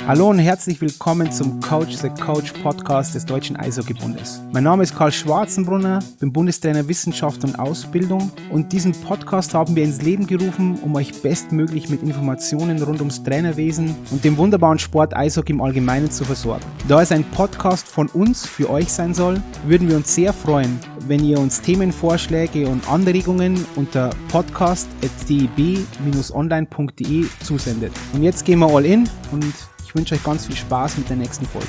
Hallo und herzlich willkommen zum Coach the Coach Podcast des Deutschen Eishockeybundes. Mein Name ist Karl Schwarzenbrunner, bin Bundestrainer Wissenschaft und Ausbildung und diesen Podcast haben wir ins Leben gerufen, um euch bestmöglich mit Informationen rund ums Trainerwesen und dem wunderbaren Sport Eishockey im Allgemeinen zu versorgen. Da es ein Podcast von uns für euch sein soll, würden wir uns sehr freuen, wenn ihr uns Themenvorschläge und Anregungen unter podcast.deb-online.de zusendet. Und jetzt gehen wir all in und ich wünsche euch ganz viel Spaß mit der nächsten Folge.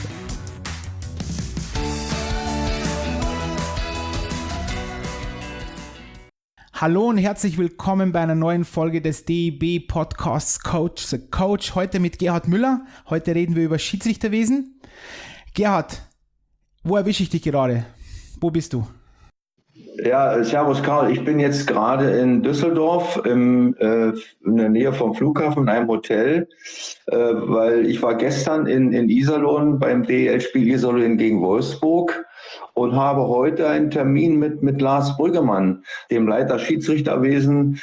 Hallo und herzlich willkommen bei einer neuen Folge des DEB Podcasts Coach the Coach. Heute mit Gerhard Müller. Heute reden wir über Schiedsrichterwesen. Gerhard, wo erwische ich dich gerade? Wo bist du? Ja, servus Karl. Ich bin jetzt gerade in Düsseldorf in der Nähe vom Flughafen in einem Hotel, weil ich war gestern in Iserlohn beim DEL-Spiel Iserlohn gegen Wolfsburg und habe heute einen Termin mit Lars Brüggemann, dem Leiter Schiedsrichterwesen,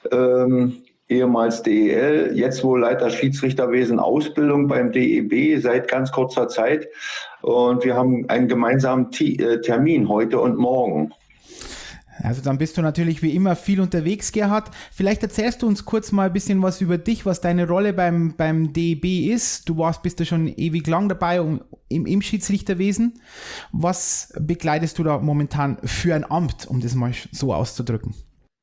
ehemals DEL, jetzt wohl Leiter Schiedsrichterwesen Ausbildung beim DEB seit ganz kurzer Zeit. Und wir haben einen gemeinsamen Termin heute und morgen. Also dann bist du natürlich wie immer viel unterwegs, Gerhard. Vielleicht erzählst du uns kurz mal ein bisschen was über dich, was deine Rolle beim DEB ist. Bist du schon ewig lang dabei im Schiedsrichterwesen. Was bekleidest du da momentan für ein Amt, um das mal so auszudrücken?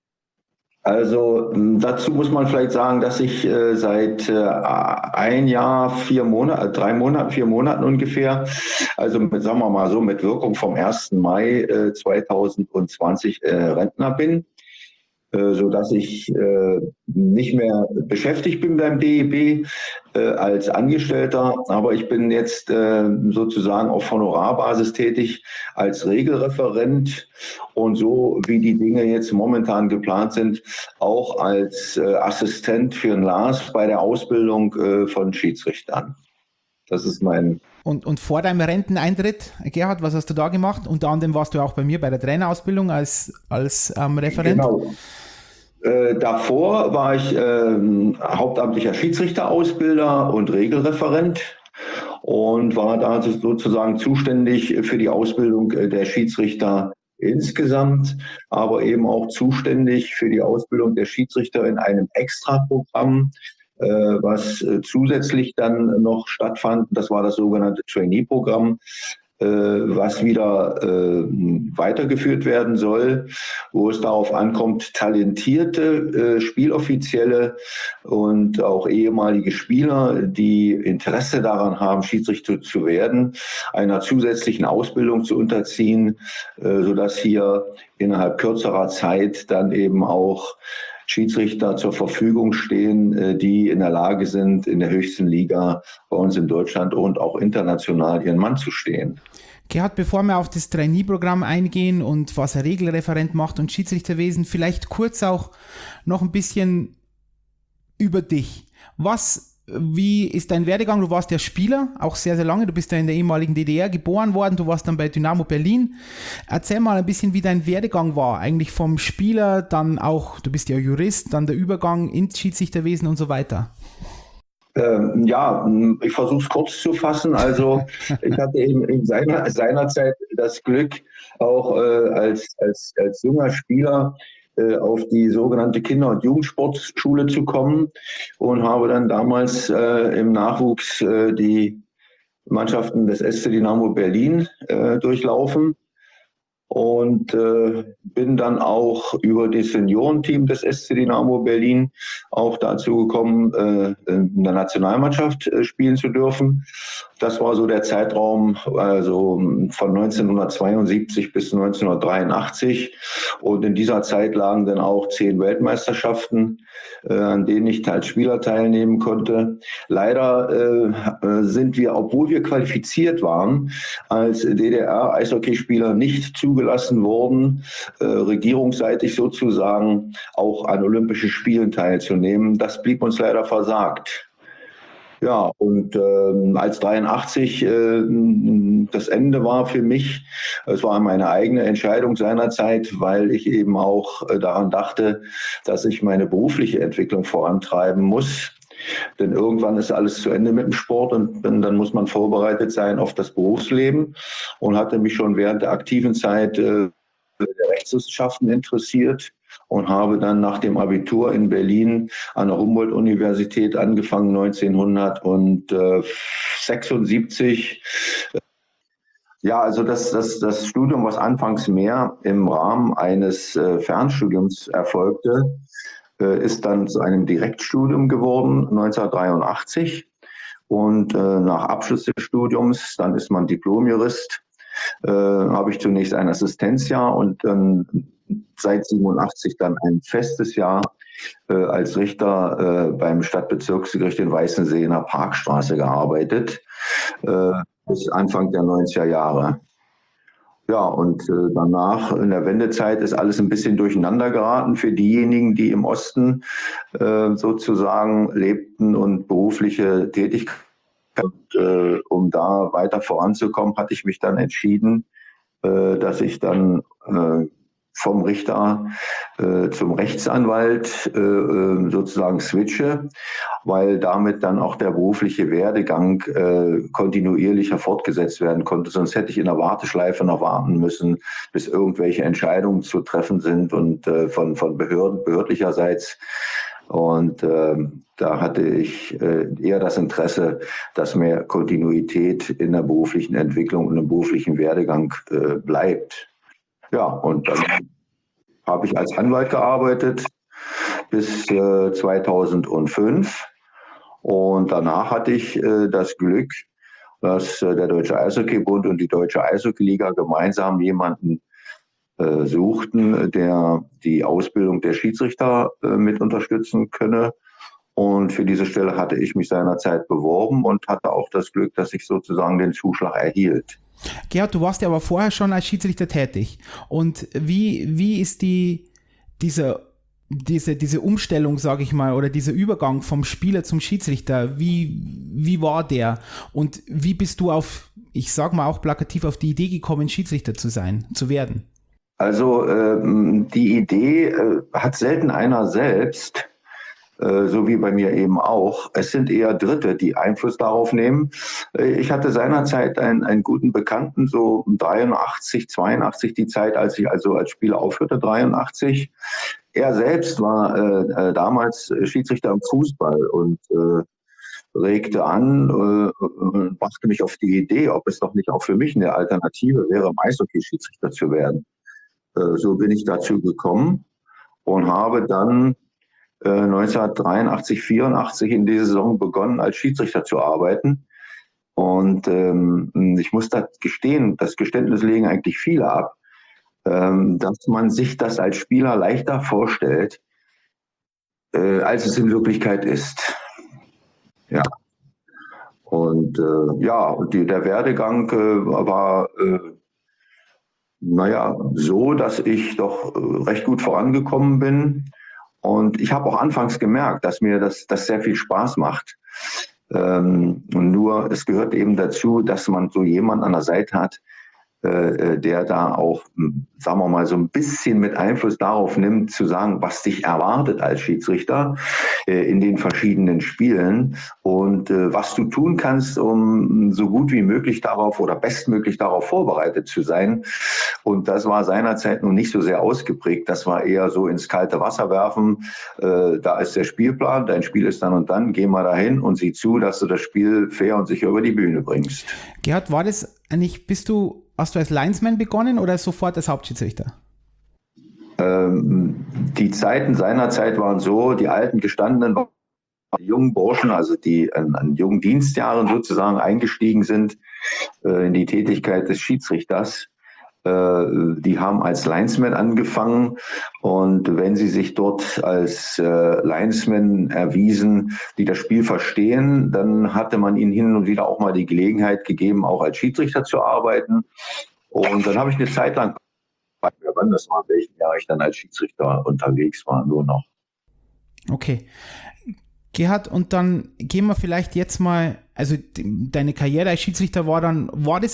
Also dazu muss man vielleicht sagen, dass ich seit 1 Jahr, 4 Monate, 3 Monaten, 4 Monaten ungefähr, also sagen wir mal so, mit Wirkung vom 1. Mai 2020 Rentner bin, sodass ich nicht mehr beschäftigt bin beim DEB als Angestellter, aber ich bin jetzt sozusagen auf Honorarbasis tätig als Regelreferent und so wie die Dinge jetzt momentan geplant sind, auch als Assistent für den Lars bei der Ausbildung von Schiedsrichtern. Das ist mein... Und vor deinem Renteneintritt, Gerhard, was hast du da gemacht? Unter anderem warst du auch bei mir bei der Trainerausbildung als Referent. Genau. Davor war ich hauptamtlicher Schiedsrichterausbilder und Regelreferent und war da sozusagen zuständig für die Ausbildung der Schiedsrichter insgesamt, aber eben auch zuständig für die Ausbildung der Schiedsrichter in einem Extraprogramm, was zusätzlich dann noch stattfand. Das war das sogenannte Trainee-Programm, was wieder weitergeführt werden soll, wo es darauf ankommt, talentierte Spieloffizielle und auch ehemalige Spieler, die Interesse daran haben, Schiedsrichter zu werden, einer zusätzlichen Ausbildung zu unterziehen, sodass hier innerhalb kürzerer Zeit dann eben auch Schiedsrichter zur Verfügung stehen, die in der Lage sind, in der höchsten Liga bei uns in Deutschland und auch international ihren Mann zu stehen. Gerhard, bevor wir auf das Trainee-Programm eingehen und was ein Regelreferent macht und Schiedsrichterwesen, vielleicht kurz auch noch ein bisschen über dich. Wie ist dein Werdegang? Du warst ja Spieler, auch sehr, sehr lange. Du bist ja in der ehemaligen DDR geboren worden. Du warst dann bei Dynamo Berlin. Erzähl mal ein bisschen, wie dein Werdegang war. Eigentlich vom Spieler, dann auch, du bist ja Jurist, dann der Übergang ins Schiedsrichterwesen und so weiter. Ja, ich versuche es kurz zu fassen. Also ich hatte eben in seinerzeit das Glück, auch als junger Spieler auf die sogenannte Kinder- und Jugendsportschule zu kommen und habe dann damals im Nachwuchs die Mannschaften des SC Dynamo Berlin durchlaufen und bin dann auch über das Seniorenteam des SC Dynamo Berlin auch dazu gekommen, in der Nationalmannschaft spielen zu dürfen. Das war so der Zeitraum also von 1972 bis 1983 und in dieser Zeit lagen dann auch 10 Weltmeisterschaften, an denen ich als Spieler teilnehmen konnte. Leider sind wir, obwohl wir qualifiziert waren, als DDR-Eishockeyspieler nicht zugelassen worden, regierungsseitig sozusagen auch an Olympischen Spielen teilzunehmen. Das blieb uns leider versagt. Ja, und als 83 das Ende war für mich, es war meine eigene Entscheidung seinerzeit, weil ich eben auch daran dachte, dass ich meine berufliche Entwicklung vorantreiben muss. Denn irgendwann ist alles zu Ende mit dem Sport und dann muss man vorbereitet sein auf das Berufsleben und hatte mich schon während der aktiven Zeit der Rechtswissenschaften interessiert und habe dann nach dem Abitur in Berlin an der Humboldt-Universität angefangen, 1976. Ja, also das Studium, was anfangs mehr im Rahmen eines Fernstudiums erfolgte, ist dann zu einem Direktstudium geworden, 1983. Und nach Abschluss des Studiums, dann ist man Diplomjurist, habe ich zunächst ein Assistenzjahr und seit 87 dann ein festes Jahr als Richter beim Stadtbezirksgericht in Weißensee in der Parkstraße gearbeitet, bis Anfang der 90er Jahre. Ja, und danach in der Wendezeit ist alles ein bisschen durcheinander geraten für diejenigen, die im Osten sozusagen lebten und berufliche Tätigkeit. Um da weiter voranzukommen, hatte ich mich dann entschieden, dass ich dann vom Richter zum Rechtsanwalt sozusagen switche, weil damit dann auch der berufliche Werdegang kontinuierlicher fortgesetzt werden konnte. Sonst hätte ich in der Warteschleife noch warten müssen, bis irgendwelche Entscheidungen zu treffen sind und von behördlicherseits. Und da hatte ich eher das Interesse, dass mehr Kontinuität in der beruflichen Entwicklung und im beruflichen Werdegang bleibt. Ja, und dann habe ich als Anwalt gearbeitet bis 2005. Und danach hatte ich das Glück, dass der Deutsche Eishockeybund und die Deutsche Eishockeyliga gemeinsam jemanden suchten, der die Ausbildung der Schiedsrichter mit unterstützen könne. Und für diese Stelle hatte ich mich seinerzeit beworben und hatte auch das Glück, dass ich sozusagen den Zuschlag erhielt. Gerhard, du warst ja aber vorher schon als Schiedsrichter tätig. Und wie ist diese Umstellung, sage ich mal, oder dieser Übergang vom Spieler zum Schiedsrichter, wie war der? Und wie bist du ich sag mal auch plakativ, auf die Idee gekommen, Schiedsrichter zu werden? Also die Idee hat selten einer selbst, so wie bei mir eben auch. Es sind eher Dritte, die Einfluss darauf nehmen. Ich hatte seinerzeit einen guten Bekannten, so 83, 82, die Zeit, als ich also als Spieler aufhörte, 83. Er selbst war damals Schiedsrichter im Fußball und regte an und brachte mich auf die Idee, ob es doch nicht auch für mich eine Alternative wäre, im Eishockey-Schiedsrichter zu werden. So bin ich dazu gekommen und habe dann 1983, 84 in dieser Saison begonnen, als Schiedsrichter zu arbeiten. Und ich muss da gestehen, das Geständnis legen eigentlich viele ab, dass man sich das als Spieler leichter vorstellt, als es in Wirklichkeit ist. Ja. Und der Werdegang war so, dass ich doch recht gut vorangekommen bin. Und ich habe auch anfangs gemerkt, dass mir das sehr viel Spaß macht. Nur es gehört eben dazu, dass man so jemanden an der Seite hat, der da auch, sagen wir mal, so ein bisschen mit Einfluss darauf nimmt, zu sagen, was dich erwartet als Schiedsrichter in den verschiedenen Spielen und was du tun kannst, um so gut wie möglich darauf oder bestmöglich darauf vorbereitet zu sein. Und das war seinerzeit noch nicht so sehr ausgeprägt. Das war eher so ins kalte Wasser werfen. Da ist der Spielplan, dein Spiel ist dann und dann, geh mal dahin und sieh zu, dass du das Spiel fair und sicher über die Bühne bringst. Gerhard, war das eigentlich, hast du als Linesman begonnen oder sofort als Hauptschiedsrichter? Die Zeiten seinerzeit waren so, die alten gestandenen jungen Burschen, also die an jungen Dienstjahren sozusagen eingestiegen sind in die Tätigkeit des Schiedsrichters, die haben als Linesman angefangen und wenn sie sich dort als Linesman erwiesen, die das Spiel verstehen, dann hatte man ihnen hin und wieder auch mal die Gelegenheit gegeben, auch als Schiedsrichter zu arbeiten. Und dann habe ich eine Zeit lang, wann das war, in welchem Jahr ich dann als Schiedsrichter unterwegs war, nur noch. Okay. Gerhard, und dann gehen wir vielleicht jetzt mal, also deine Karriere als Schiedsrichter war das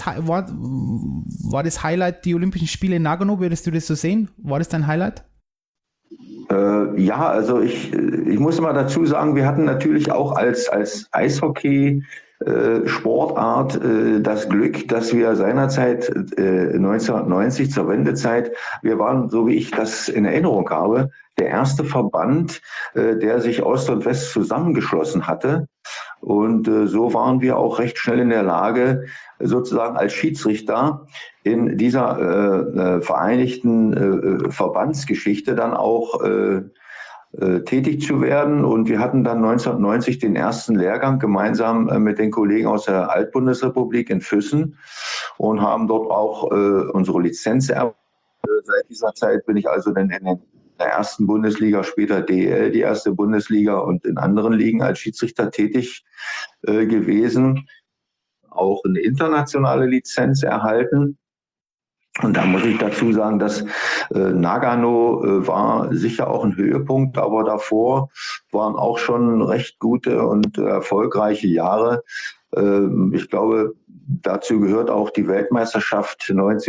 Highlight die Olympischen Spiele in Nagano, würdest du das so sehen? War das dein Highlight? Ja, also ich muss mal dazu sagen, wir hatten natürlich auch als Eishockey Sportart das Glück, dass wir seinerzeit 1990 zur Wendezeit, wir waren, so wie ich das in Erinnerung habe, der erste Verband, der sich Ost und West zusammengeschlossen hatte. Und so waren wir auch recht schnell in der Lage, sozusagen als Schiedsrichter in dieser vereinigten Verbandsgeschichte dann auch tätig zu werden. Und wir hatten dann 1990 den ersten Lehrgang gemeinsam mit den Kollegen aus der Altbundesrepublik in Füssen und haben dort auch unsere Lizenz erworben. Seit dieser Zeit bin ich also dann in der ersten Bundesliga, später DEL, die erste Bundesliga, und in anderen Ligen als Schiedsrichter tätig gewesen. Auch eine internationale Lizenz erhalten. Und da muss ich dazu sagen, dass Nagano war sicher auch ein Höhepunkt, aber davor waren auch schon recht gute und erfolgreiche Jahre. Ich glaube, dazu gehört auch die Weltmeisterschaft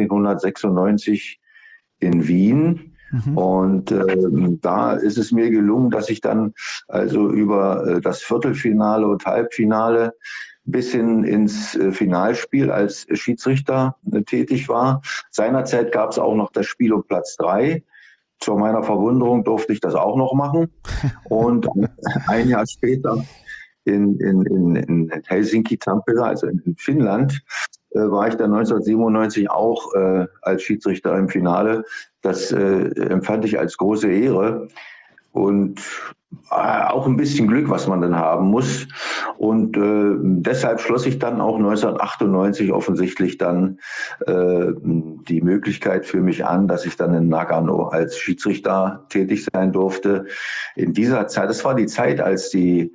1996 in Wien. Und da ist es mir gelungen, dass ich dann also über das Viertelfinale und Halbfinale bis hin ins Finalspiel als Schiedsrichter tätig war. Seinerzeit gab es auch noch das Spiel um Platz 3. Zu meiner Verwunderung durfte ich das auch noch machen. Und ein Jahr später in Helsinki, Tampere, also in Finnland, war ich dann 1997 auch als Schiedsrichter im Finale. Das empfand ich als große Ehre und auch ein bisschen Glück, was man dann haben muss. Und deshalb schloss ich dann auch 1998 offensichtlich dann die Möglichkeit für mich an, dass ich dann in Nagano als Schiedsrichter tätig sein durfte. In dieser Zeit, das war die Zeit, als die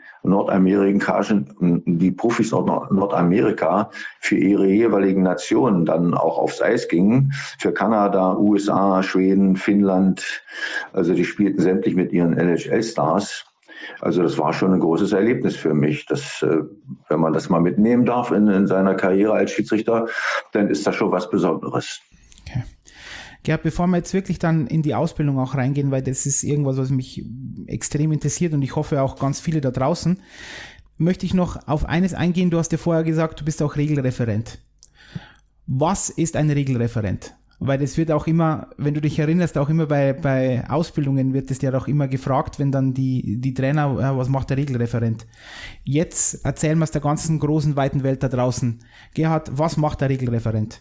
Profis Nordamerika für ihre jeweiligen Nationen dann auch aufs Eis gingen. Für Kanada, USA, Schweden, Finnland. Also die spielten sämtlich mit ihren NHL-Stars. Also das war schon ein großes Erlebnis für mich. Wenn man das mal mitnehmen darf in seiner Karriere als Schiedsrichter, dann ist das schon was Besonderes. Okay. Gerd, bevor wir jetzt wirklich dann in die Ausbildung auch reingehen, weil das ist irgendwas, was mich extrem interessiert und ich hoffe auch ganz viele da draußen, möchte ich noch auf eines eingehen. Du hast ja vorher gesagt, du bist auch Regelreferent. Was ist ein Regelreferent? Weil das wird auch immer, wenn du dich erinnerst, auch immer bei Ausbildungen wird es ja auch immer gefragt, wenn dann die Trainer, ja, was macht der Regelreferent? Jetzt erzählen wir es der ganzen großen, weiten Welt da draußen. Gerhard, was macht der Regelreferent?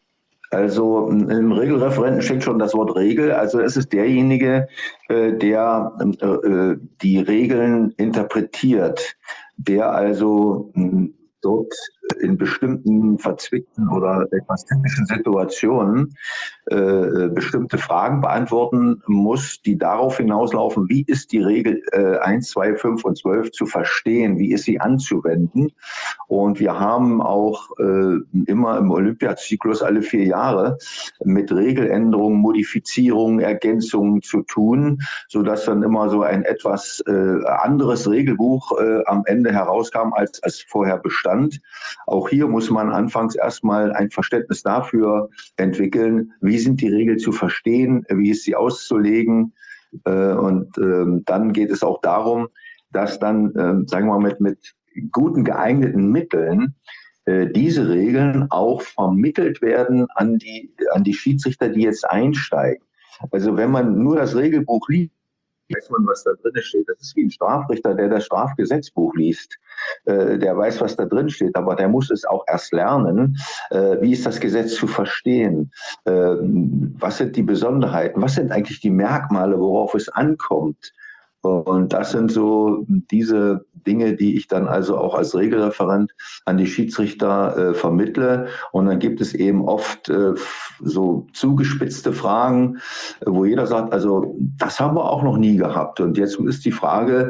Also im Regelreferenten steckt schon das Wort Regel. Also es ist derjenige, der die Regeln interpretiert, der also dort in bestimmten verzwickten oder etwas typischen Situationen bestimmte Fragen beantworten muss, die darauf hinauslaufen, wie ist die Regel 1, 2, 5 und 12 zu verstehen, wie ist sie anzuwenden. Und wir haben auch immer im Olympiazyklus alle 4 Jahre mit Regeländerungen, Modifizierungen, Ergänzungen zu tun, sodass dann immer so ein etwas anderes Regelbuch am Ende herauskam, als vorher bestand. Auch hier muss man anfangs erstmal ein Verständnis dafür entwickeln, wie sind die Regeln zu verstehen, wie ist sie auszulegen. Und dann geht es auch darum, dass dann, sagen wir mal, mit guten geeigneten Mitteln diese Regeln auch vermittelt werden an die Schiedsrichter, die jetzt einsteigen. Also wenn man nur das Regelbuch liest, weiß man, was da drin steht. Das ist wie ein Strafrichter, der das Strafgesetzbuch liest. Der weiß, was da drin steht, aber der muss es auch erst lernen. Wie ist das Gesetz zu verstehen? Was sind die Besonderheiten? Was sind eigentlich die Merkmale, worauf es ankommt? Und das sind so diese Dinge, die ich dann also auch als Regelreferent an die Schiedsrichter vermittle. Und dann gibt es eben oft so zugespitzte Fragen, wo jeder sagt, also das haben wir auch noch nie gehabt. Und jetzt ist die Frage,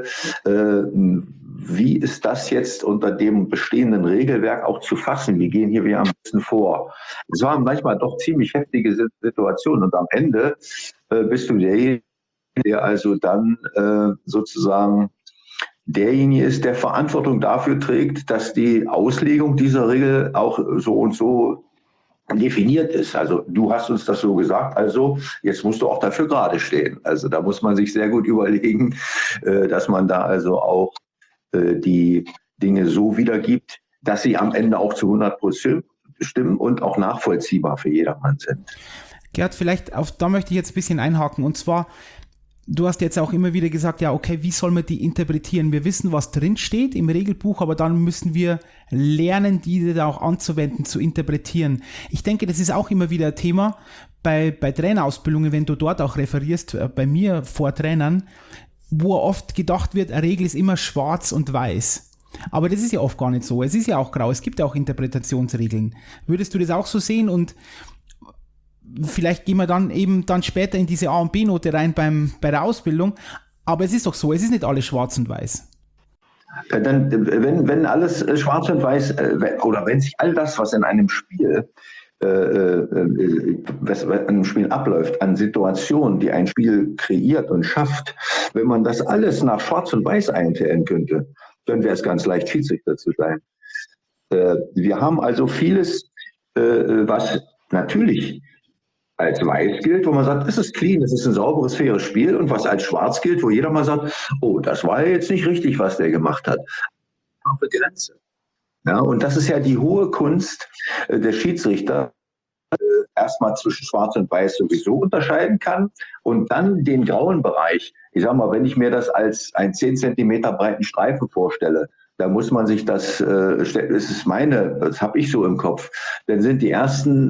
wie ist das jetzt unter dem bestehenden Regelwerk auch zu fassen? Wie gehen hier wir am besten vor? Es waren manchmal doch ziemlich heftige Situationen. Und am Ende bist du derjenige, der also dann sozusagen derjenige ist, der Verantwortung dafür trägt, dass die Auslegung dieser Regel auch so und so definiert ist. Also du hast uns das so gesagt, also jetzt musst du auch dafür gerade stehen. Also da muss man sich sehr gut überlegen, dass man da also auch die Dinge so wiedergibt, dass sie am Ende auch zu 100% stimmen und auch nachvollziehbar für jedermann sind. Gerd, vielleicht da möchte ich jetzt ein bisschen einhaken, und zwar, du hast jetzt auch immer wieder gesagt, ja, okay, wie soll man die interpretieren? Wir wissen, was drin steht im Regelbuch, aber dann müssen wir lernen, diese da auch anzuwenden, zu interpretieren. Ich denke, das ist auch immer wieder ein Thema bei Trainerausbildungen, wenn du dort auch referierst, bei mir vor Trainern, wo oft gedacht wird, eine Regel ist immer schwarz und weiß. Aber das ist ja oft gar nicht so. Es ist ja auch grau. Es gibt ja auch Interpretationsregeln. Würdest du das auch so sehen? Und vielleicht gehen wir dann später in diese A- und B-Note rein bei der Ausbildung. Aber es ist doch so, es ist nicht alles schwarz und weiß. Dann, wenn alles schwarz und weiß, oder wenn sich all das, was in einem Spiel was in einem Spiel abläuft, an Situationen, die ein Spiel kreiert und schafft, wenn man das alles nach Schwarz und Weiß einteilen könnte, dann wäre es ganz leicht, Schiedsrichter zu sein. Wir haben also vieles, was natürlich als weiß gilt, wo man sagt, es ist clean, es ist ein sauberes, faires Spiel, und was als schwarz gilt, wo jeder mal sagt, oh, das war jetzt nicht richtig, was der gemacht hat. Auf der Grenze. Ja, und das ist ja die hohe Kunst der Schiedsrichter, erstmal zwischen Schwarz und Weiß sowieso unterscheiden kann und dann den grauen Bereich. Ich sag mal, wenn ich mir das als einen 10 Zentimeter breiten Streifen vorstelle, da muss man sich das habe ich so im Kopf, dann sind die ersten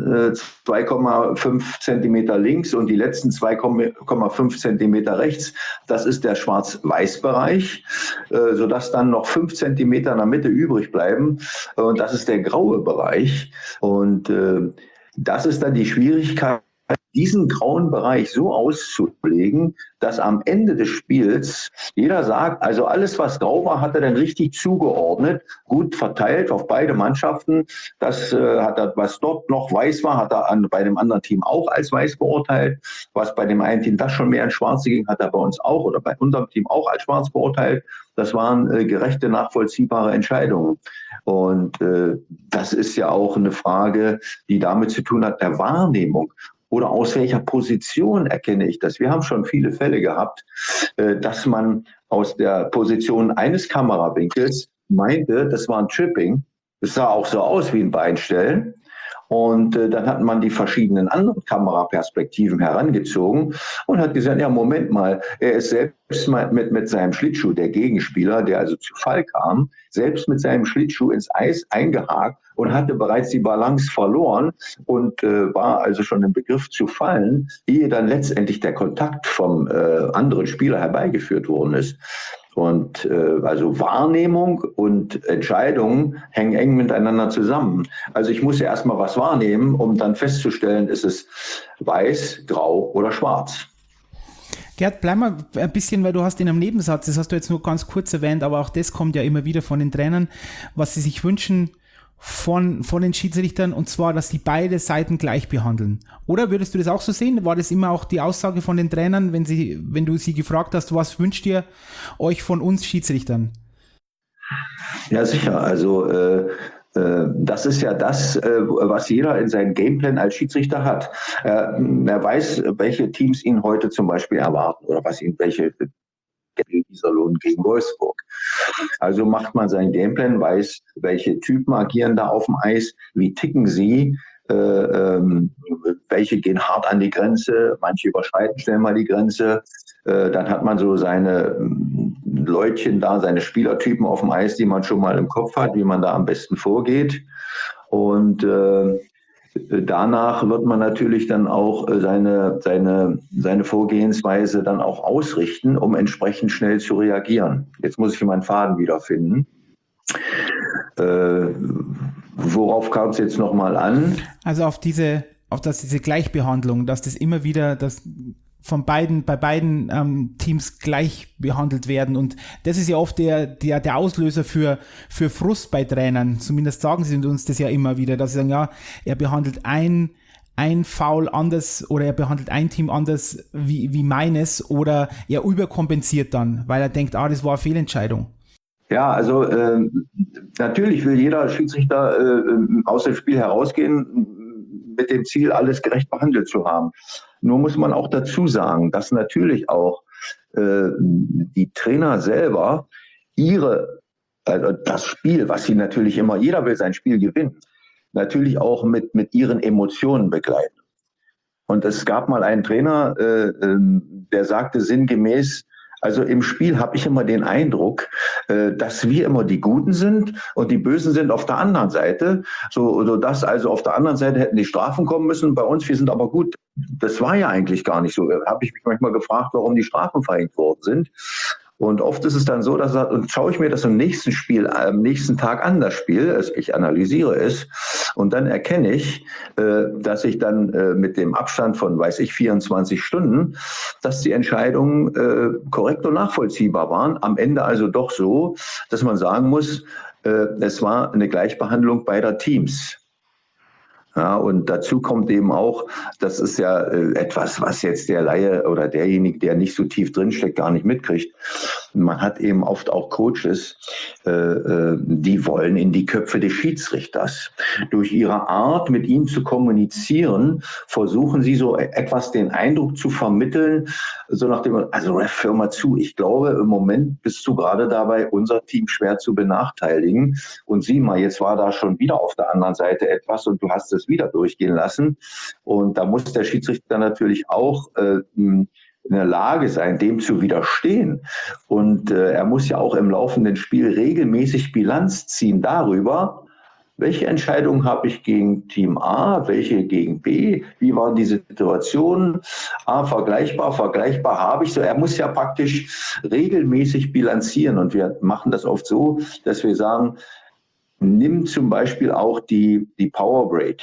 2,5 Zentimeter links und die letzten 2,5 Zentimeter rechts, das ist der Schwarz-Weiß-Bereich, sodass dann noch 5 Zentimeter in der Mitte übrig bleiben, und das ist der graue Bereich. Und das ist dann die Schwierigkeit, diesen grauen Bereich so auszulegen, dass am Ende des Spiels jeder sagt, also alles, was grau war, hat er dann richtig zugeordnet, gut verteilt auf beide Mannschaften. Das hat er, was dort noch weiß war, hat er bei dem anderen Team auch als weiß beurteilt. Was bei dem einen Team das schon mehr ins Schwarze ging, hat er bei uns auch oder bei unserem Team auch als schwarz beurteilt. Das waren gerechte, nachvollziehbare Entscheidungen. Und das ist ja auch eine Frage, die damit zu tun hat, der Wahrnehmung. Oder aus welcher Position erkenne ich das? Wir haben schon viele Fälle gehabt, dass man aus der Position eines Kamerawinkels meinte, das war ein Tripping. Es sah auch so aus wie ein Beinstellen. Und dann hat man die verschiedenen anderen Kameraperspektiven herangezogen und hat gesagt, ja, Moment mal, er ist selbst mal mit seinem Schlittschuh, der Gegenspieler, der also zu Fall kam, selbst mit seinem Schlittschuh ins Eis eingehakt und hatte bereits die Balance verloren und war also schon im Begriff zu fallen, ehe dann letztendlich der Kontakt vom anderen Spieler herbeigeführt worden ist. Und also Wahrnehmung und Entscheidungen hängen eng miteinander zusammen. Also ich muss ja erstmal was wahrnehmen, um dann festzustellen, ist es weiß, grau oder schwarz. Gerd, bleib mal ein bisschen, weil du hast in einem Nebensatz, das hast du jetzt nur ganz kurz erwähnt, aber auch das kommt ja immer wieder von den Trainern, was sie sich wünschen von den Schiedsrichtern, und zwar, dass sie beide Seiten gleich behandeln. Oder würdest du das auch so sehen? War das immer auch die Aussage von den Trainern, wenn du sie gefragt hast, was wünscht ihr euch von uns Schiedsrichtern? Ja, sicher. Also das ist ja das, was jeder in seinem Gameplan als Schiedsrichter hat. Er weiß, welche Teams ihn heute zum Beispiel erwarten oder welche Iserlohn gegen Wolfsburg. Also macht man seinen Gameplan, weiß, welche Typen agieren da auf dem Eis, wie ticken sie, welche gehen hart an die Grenze, manche überschreiten schnell mal die Grenze. Dann hat man so seine Leutchen da, seine Spielertypen auf dem Eis, die man schon mal im Kopf hat, wie man da am besten vorgeht. Und danach wird man natürlich dann auch seine Vorgehensweise dann auch ausrichten, um entsprechend schnell zu reagieren. Jetzt muss ich meinen Faden wiederfinden. Worauf kam es jetzt nochmal an? Also auf diese Gleichbehandlung, dass das immer wieder, bei beiden Teams gleich behandelt werden, und das ist ja oft der Auslöser für Frust bei Trainern, zumindest sagen sie uns das ja immer wieder, dass sie sagen, ja, er behandelt ein Foul anders oder er behandelt ein Team anders wie meines, oder er überkompensiert dann, weil er denkt, das war eine Fehlentscheidung. Ja, also natürlich will jeder Schiedsrichter aus dem Spiel herausgehen mit dem Ziel, alles gerecht behandelt zu haben. Nur muss man auch dazu sagen, dass natürlich auch die Trainer selber also das Spiel, was sie natürlich immer, jeder will sein Spiel gewinnen, natürlich auch mit ihren Emotionen begleiten. Und es gab mal einen Trainer, der sagte sinngemäß, also im Spiel habe ich immer den Eindruck, dass wir immer die Guten sind und die Bösen sind auf der anderen Seite. So dass also auf der anderen Seite hätten die Strafen kommen müssen. Bei uns, wir sind aber gut. Das war ja eigentlich gar nicht so. Da habe ich mich manchmal gefragt, warum die Strafen verhängt worden sind. Und oft ist es dann so, dass und schaue ich mir das im nächsten Spiel, am nächsten Tag an, das Spiel, ich analysiere es und dann erkenne ich, dass ich dann mit dem Abstand von, 24 Stunden, dass die Entscheidungen korrekt und nachvollziehbar waren. Am Ende also doch so, dass man sagen muss, es war eine Gleichbehandlung beider Teams. Ja, und dazu kommt eben auch, das ist ja etwas, was jetzt der Laie oder derjenige, der nicht so tief drinsteckt, gar nicht mitkriegt. Man hat eben oft auch Coaches, die wollen in die Köpfe des Schiedsrichters. Durch ihre Art, mit ihm zu kommunizieren, versuchen sie so etwas den Eindruck zu vermitteln, so nach dem, also Ref, hör mal zu, ich glaube, im Moment bist du gerade dabei, unser Team schwer zu benachteiligen. Und sieh mal, jetzt war da schon wieder auf der anderen Seite etwas und du hast es wieder durchgehen lassen. Und da muss der Schiedsrichter natürlich auch in der Lage sein, dem zu widerstehen. Und er muss ja auch im laufenden Spiel regelmäßig Bilanz ziehen darüber, welche Entscheidungen habe ich gegen Team A, welche gegen B, wie waren die Situationen, vergleichbar habe ich so. Er muss ja praktisch regelmäßig bilanzieren und wir machen das oft so, dass wir sagen, nimm zum Beispiel auch die Power Break,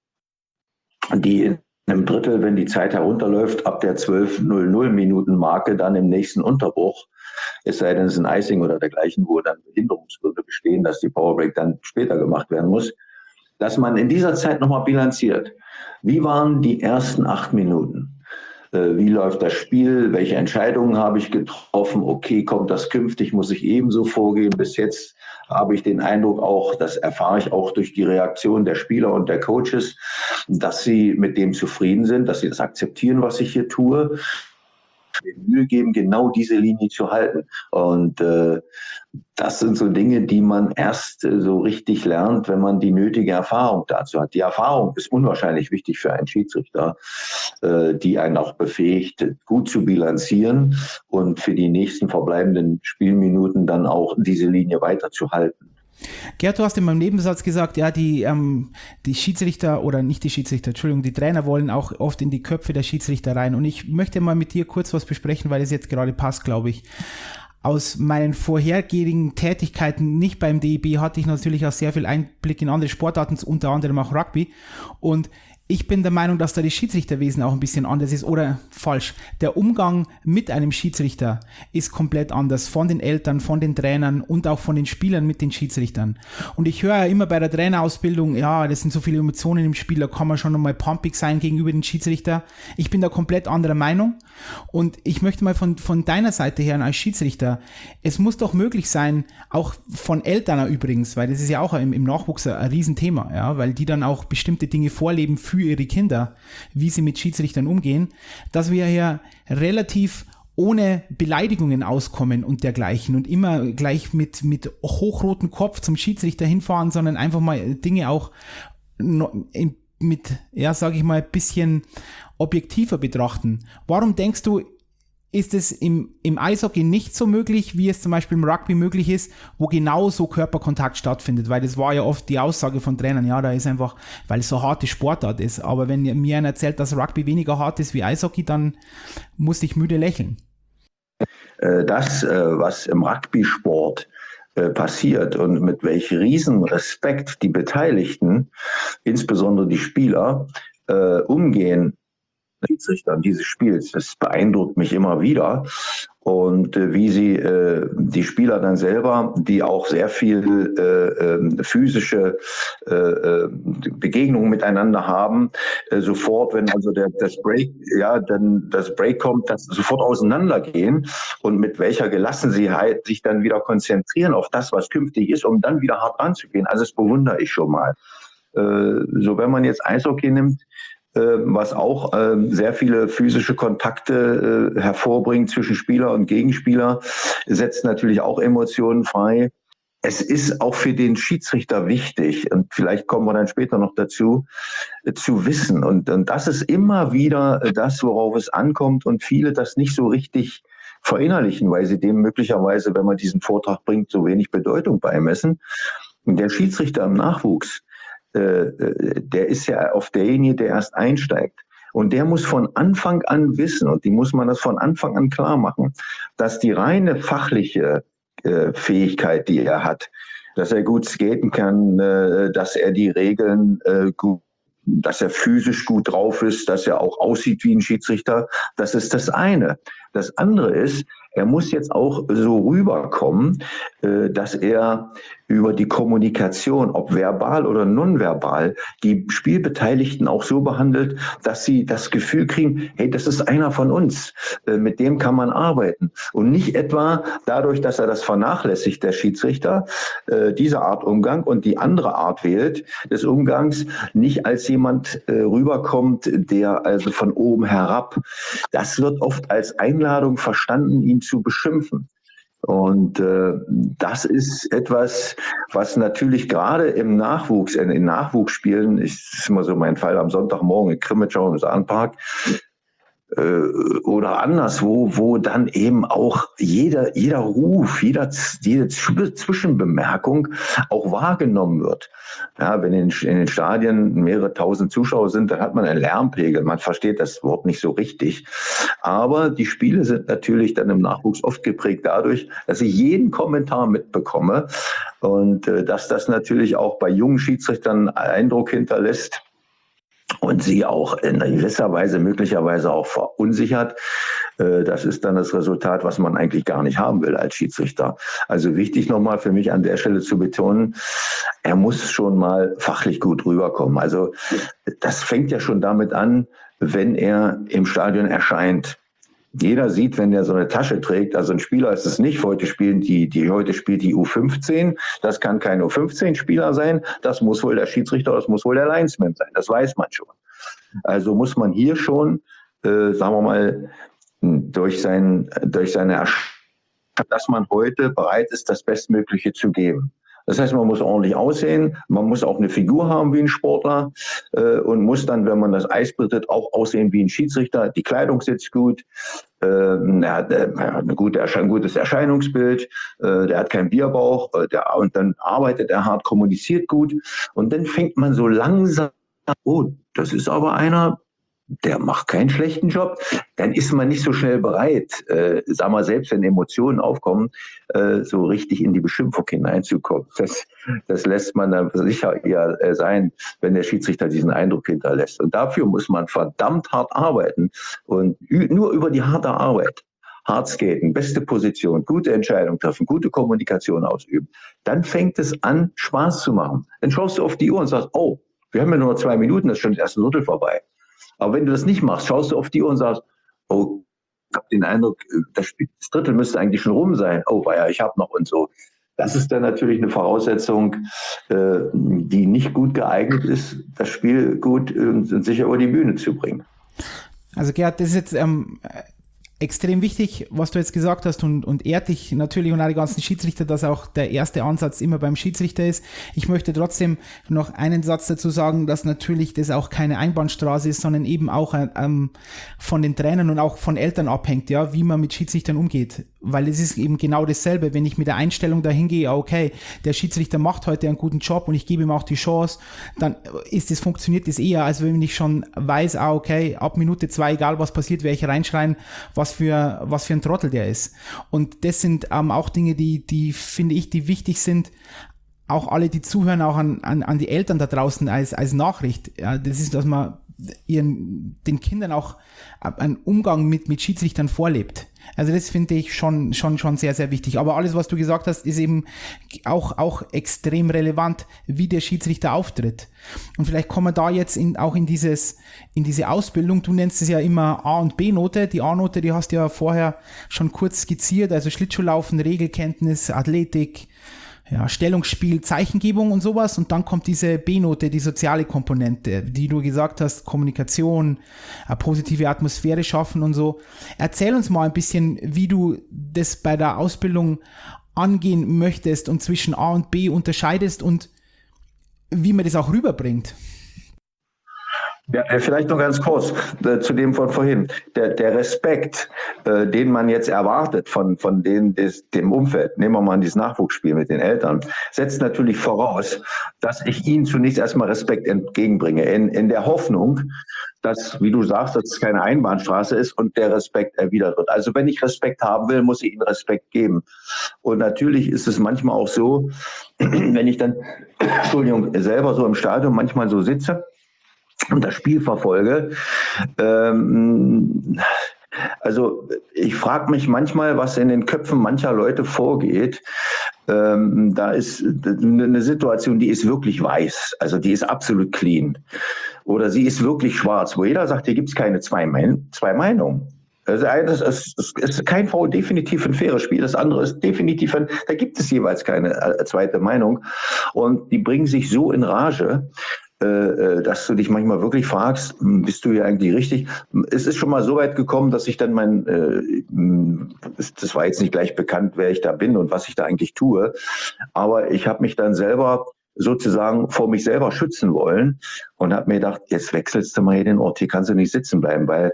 die in einem Drittel, wenn die Zeit herunterläuft, ab der 12:00-Minuten-Marke dann im nächsten Unterbruch, es sei denn, es ist ein Icing oder dergleichen, wo dann Behinderungsgründe bestehen, dass die Powerbreak dann später gemacht werden muss, dass man in dieser Zeit nochmal bilanziert. Wie waren die ersten 8 Minuten? Wie läuft das Spiel? Welche Entscheidungen habe ich getroffen? Okay, kommt das künftig? Muss ich ebenso vorgehen? Bis jetzt habe ich den Eindruck auch, das erfahre ich auch durch die Reaktion der Spieler und der Coaches, dass sie mit dem zufrieden sind, dass sie das akzeptieren, was ich hier tue. Mir Mühe geben, genau diese Linie zu halten. Und das sind so Dinge, die man erst so richtig lernt, wenn man die nötige Erfahrung dazu hat. Die Erfahrung ist unwahrscheinlich wichtig für einen Schiedsrichter, die einen auch befähigt, gut zu bilanzieren und für die nächsten verbleibenden Spielminuten dann auch diese Linie weiterzuhalten. Gerd, du hast in meinem Nebensatz gesagt, ja, die Schiedsrichter oder nicht die Schiedsrichter, Entschuldigung, die Trainer wollen auch oft in die Köpfe der Schiedsrichter rein. Und ich möchte mal mit dir kurz was besprechen, weil es jetzt gerade passt, glaube ich. Aus meinen vorhergehenden Tätigkeiten, nicht beim DEB, hatte ich natürlich auch sehr viel Einblick in andere Sportarten, unter anderem auch Rugby. Und ich bin der Meinung, dass da das Schiedsrichterwesen auch ein bisschen anders ist oder falsch. Der Umgang mit einem Schiedsrichter ist komplett anders von den Eltern, von den Trainern und auch von den Spielern mit den Schiedsrichtern. Und ich höre ja immer bei der Trainerausbildung, ja, das sind so viele Emotionen im Spiel, da kann man schon einmal pumpig sein gegenüber den Schiedsrichter. Ich bin da komplett anderer Meinung und ich möchte mal von deiner Seite her als Schiedsrichter, es muss doch möglich sein, auch von Eltern übrigens, weil das ist ja auch im Nachwuchs ein Riesenthema, ja, weil die dann auch bestimmte Dinge vorleben für ihre Kinder, wie sie mit Schiedsrichtern umgehen, dass wir hier relativ ohne Beleidigungen auskommen und dergleichen und immer gleich mit hochrotem Kopf zum Schiedsrichter hinfahren, sondern einfach mal Dinge auch mit, ja, sage ich mal, ein bisschen objektiver betrachten. Warum denkst du, ist es im Eishockey nicht so möglich, wie es zum Beispiel im Rugby möglich ist, wo genau so Körperkontakt stattfindet? Weil das war ja oft die Aussage von Trainern, ja, da ist einfach, weil es so harte Sportart ist. Aber wenn mir einer erzählt, dass Rugby weniger hart ist wie Eishockey, dann muss ich müde lächeln. Das, was im Rugby-Sport passiert und mit welch Riesenrespekt die Beteiligten, insbesondere die Spieler, umgehen, Schiedsrichtern dieses Spiels. Das beeindruckt mich immer wieder. Und wie sie die Spieler dann selber, die auch sehr viel physische Begegnungen miteinander haben, sofort, wenn also das Break kommt, dass sofort auseinandergehen und mit welcher Gelassenheit sich dann wieder konzentrieren auf das, was künftig ist, um dann wieder hart ranzugehen. Also das bewundere ich schon mal. So, wenn man jetzt Eishockey nimmt, was auch sehr viele physische Kontakte hervorbringt zwischen Spieler und Gegenspieler, setzt natürlich auch Emotionen frei. Es ist auch für den Schiedsrichter wichtig, und vielleicht kommen wir dann später noch dazu, zu wissen. Und das ist immer wieder das, worauf es ankommt, und viele das nicht so richtig verinnerlichen, weil sie dem möglicherweise, wenn man diesen Vortrag bringt, so wenig Bedeutung beimessen. Und der Schiedsrichter im Nachwuchs, der ist ja oft derjenige, der erst einsteigt. Und der muss von Anfang an wissen, und die muss man das von Anfang an klar machen, dass die reine fachliche Fähigkeit, die er hat, dass er gut skaten kann, dass er die Regeln gut, dass er physisch gut drauf ist, dass er auch aussieht wie ein Schiedsrichter, das ist das eine. Das andere ist, er muss jetzt auch so rüberkommen, dass er über die Kommunikation, ob verbal oder nonverbal, die Spielbeteiligten auch so behandelt, dass sie das Gefühl kriegen, hey, das ist einer von uns, mit dem kann man arbeiten. Und nicht etwa dadurch, dass er das vernachlässigt, der Schiedsrichter, diese Art Umgang, und die andere Art wählt des Umgangs, nicht als jemand rüberkommt, der also von oben herab, das wird oft als Einladung verstanden, ihn zu beschimpfen. Und das ist etwas, was natürlich gerade im Nachwuchs, in Nachwuchsspielen, ist immer so mein Fall am Sonntagmorgen in Krimitschau im Sahnpark, oder anderswo, wo dann eben auch jeder Ruf, jede Zwischenbemerkung auch wahrgenommen wird. Ja, wenn in den Stadien mehrere tausend Zuschauer sind, dann hat man einen Lärmpegel. Man versteht das Wort nicht so richtig. Aber die Spiele sind natürlich dann im Nachwuchs oft geprägt dadurch, dass ich jeden Kommentar mitbekomme, und dass das natürlich auch bei jungen Schiedsrichtern Eindruck hinterlässt und sie auch in gewisser Weise möglicherweise auch verunsichert. Das ist dann das Resultat, was man eigentlich gar nicht haben will als Schiedsrichter. Also wichtig nochmal für mich an der Stelle zu betonen, er muss schon mal fachlich gut rüberkommen. Also das fängt ja schon damit an, wenn er im Stadion erscheint. Jeder sieht, wenn der so eine Tasche trägt, also ein Spieler ist es nicht, heute spielt die U15, das kann kein U15-Spieler sein, das muss wohl der Schiedsrichter, das muss wohl der Linesman sein, das weiß man schon. Also muss man hier schon, sagen wir mal, durch seine Erscheinung, dass man heute bereit ist, das Bestmögliche zu geben. Das heißt, man muss ordentlich aussehen, man muss auch eine Figur haben wie ein Sportler und muss dann, wenn man das Eis betritt, auch aussehen wie ein Schiedsrichter. Die Kleidung sitzt gut, er hat ein gutes Erscheinungsbild, der hat keinen Bierbauch, und dann arbeitet er hart, kommuniziert gut, und dann fängt man so langsam, oh, das ist aber einer, der macht keinen schlechten Job, dann ist man nicht so schnell bereit, sagen wir, selbst wenn Emotionen aufkommen, so richtig in die Beschimpfung hineinzukommen. Das lässt man dann sicher eher sein, wenn der Schiedsrichter diesen Eindruck hinterlässt. Und dafür muss man verdammt hart arbeiten, und nur über die harte Arbeit, hart skaten, beste Position, gute Entscheidung treffen, gute Kommunikation ausüben, dann fängt es an, Spaß zu machen. Dann schaust du auf die Uhr und sagst, oh, wir haben ja nur noch 2 Minuten, das ist schon das erste Drittel vorbei. Aber wenn du das nicht machst, schaust du auf die Uhr und sagst, oh, ich habe den Eindruck, das Drittel müsste eigentlich schon rum sein. Oh, ja, ich habe noch, und so. Das ist dann natürlich eine Voraussetzung, die nicht gut geeignet ist, das Spiel gut und sicher über die Bühne zu bringen. Also Gerhard, das ist jetzt extrem wichtig, was du jetzt gesagt hast, und ehrt dich natürlich und auch die ganzen Schiedsrichter, dass auch der erste Ansatz immer beim Schiedsrichter ist. Ich möchte trotzdem noch einen Satz dazu sagen, dass natürlich das auch keine Einbahnstraße ist, sondern eben auch von den Trainern und auch von Eltern abhängt, ja, wie man mit Schiedsrichtern umgeht. Weil es ist eben genau dasselbe, wenn ich mit der Einstellung dahin gehe, okay, der Schiedsrichter macht heute einen guten Job und ich gebe ihm auch die Chance, dann funktioniert das eher, als wenn ich schon weiß, okay, ab Minute 2, egal was passiert, werde ich reinschreien, was für ein Trottel der ist. Und das sind auch Dinge, die finde ich, die wichtig sind, auch alle, die zuhören, auch an die Eltern da draußen als Nachricht. Ja, das ist, dass man den Kindern auch einen Umgang mit Schiedsrichtern vorlebt. Also das finde ich schon sehr, sehr wichtig. Aber alles, was du gesagt hast, ist eben auch extrem relevant, wie der Schiedsrichter auftritt. Und vielleicht kommen wir da jetzt auch in diese Ausbildung. Du nennst es ja immer A- und B-Note. Die A-Note, die hast du ja vorher schon kurz skizziert. Also Schlittschuhlaufen, Regelkenntnis, Athletik, ja, Stellungsspiel, Zeichengebung und sowas. Und dann kommt diese B-Note, die soziale Komponente, die du gesagt hast, Kommunikation, eine positive Atmosphäre schaffen und so. Erzähl uns mal ein bisschen, wie du das bei der Ausbildung angehen möchtest und zwischen A und B unterscheidest und wie man das auch rüberbringt. Ja, vielleicht noch ganz kurz zu dem von vorhin. Der Respekt, den man jetzt erwartet von dem Umfeld, nehmen wir mal dieses Nachwuchsspiel mit den Eltern, setzt natürlich voraus, dass ich ihnen zunächst erstmal Respekt entgegenbringe, in der Hoffnung, dass, wie du sagst, dass es keine Einbahnstraße ist und der Respekt erwidert wird. Also wenn ich Respekt haben will, muss ich ihnen Respekt geben. Und natürlich ist es manchmal auch so, wenn ich dann, selber so im Stadion manchmal so sitze und das Spiel verfolge, also ich frage mich manchmal, was in den Köpfen mancher Leute vorgeht. Da ist eine Situation, die ist wirklich weiß, also die ist absolut clean. Oder sie ist wirklich schwarz, wo jeder sagt, hier gibt es keine zwei Meinungen. Also eines ist kein Foul definitiv ein faires Spiel, das andere ist definitiv da gibt es jeweils keine zweite Meinung. Und die bringen sich so in Rage, dass du dich manchmal wirklich fragst, bist du hier eigentlich richtig? Es ist schon mal so weit gekommen, dass ich dann das war jetzt nicht gleich bekannt, wer ich da bin und was ich da eigentlich tue, aber ich habe mich dann selber sozusagen vor mich selber schützen wollen und habe mir gedacht, jetzt wechselst du mal hier den Ort, hier kannst du nicht sitzen bleiben, weil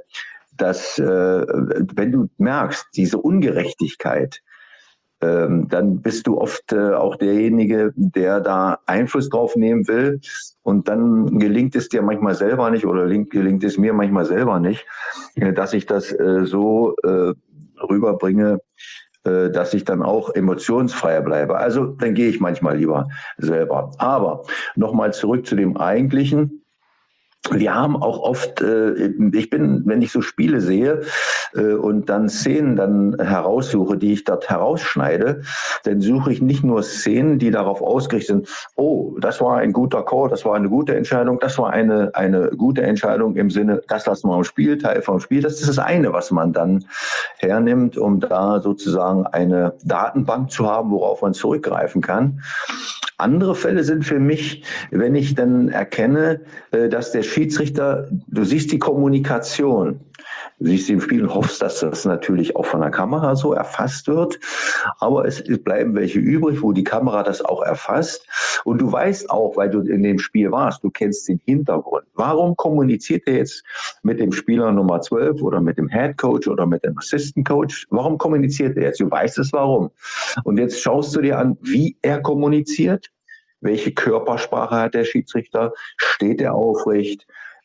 wenn du merkst, diese Ungerechtigkeit, dann bist du oft auch derjenige, der da Einfluss drauf nehmen will und dann gelingt es dir manchmal selber nicht oder gelingt es mir manchmal selber nicht, dass ich das so rüberbringe, dass ich dann auch emotionsfreier bleibe. Also dann gehe ich manchmal lieber selber. Aber nochmal zurück zu dem Eigentlichen. Wir haben auch oft, wenn ich so Spiele sehe und dann Szenen dann heraussuche, die ich dort herausschneide, dann suche ich nicht nur Szenen, die darauf ausgerichtet sind, oh, das war ein guter Call, das war eine gute Entscheidung, das war eine gute Entscheidung im Sinne, das lassen wir im Spiel, Teil vom Spiel. Das ist das eine, was man dann hernimmt, um da sozusagen eine Datenbank zu haben, worauf man zurückgreifen kann. Andere Fälle sind für mich, wenn ich dann erkenne, dass der Schiedsrichter, du siehst die Kommunikation, du siehst im Spiel und hoffst, dass das natürlich auch von der Kamera so erfasst wird, aber es bleiben welche übrig, wo die Kamera das auch erfasst und du weißt auch, weil du in dem Spiel warst, du kennst den Hintergrund. Warum kommuniziert er jetzt mit dem Spieler Nummer 12 oder mit dem Head Coach oder mit dem Assistant Coach? Warum kommuniziert er jetzt? Du weißt es warum. Und jetzt schaust du dir an, wie er kommuniziert. Welche Körpersprache hat der Schiedsrichter? Steht er aufrecht?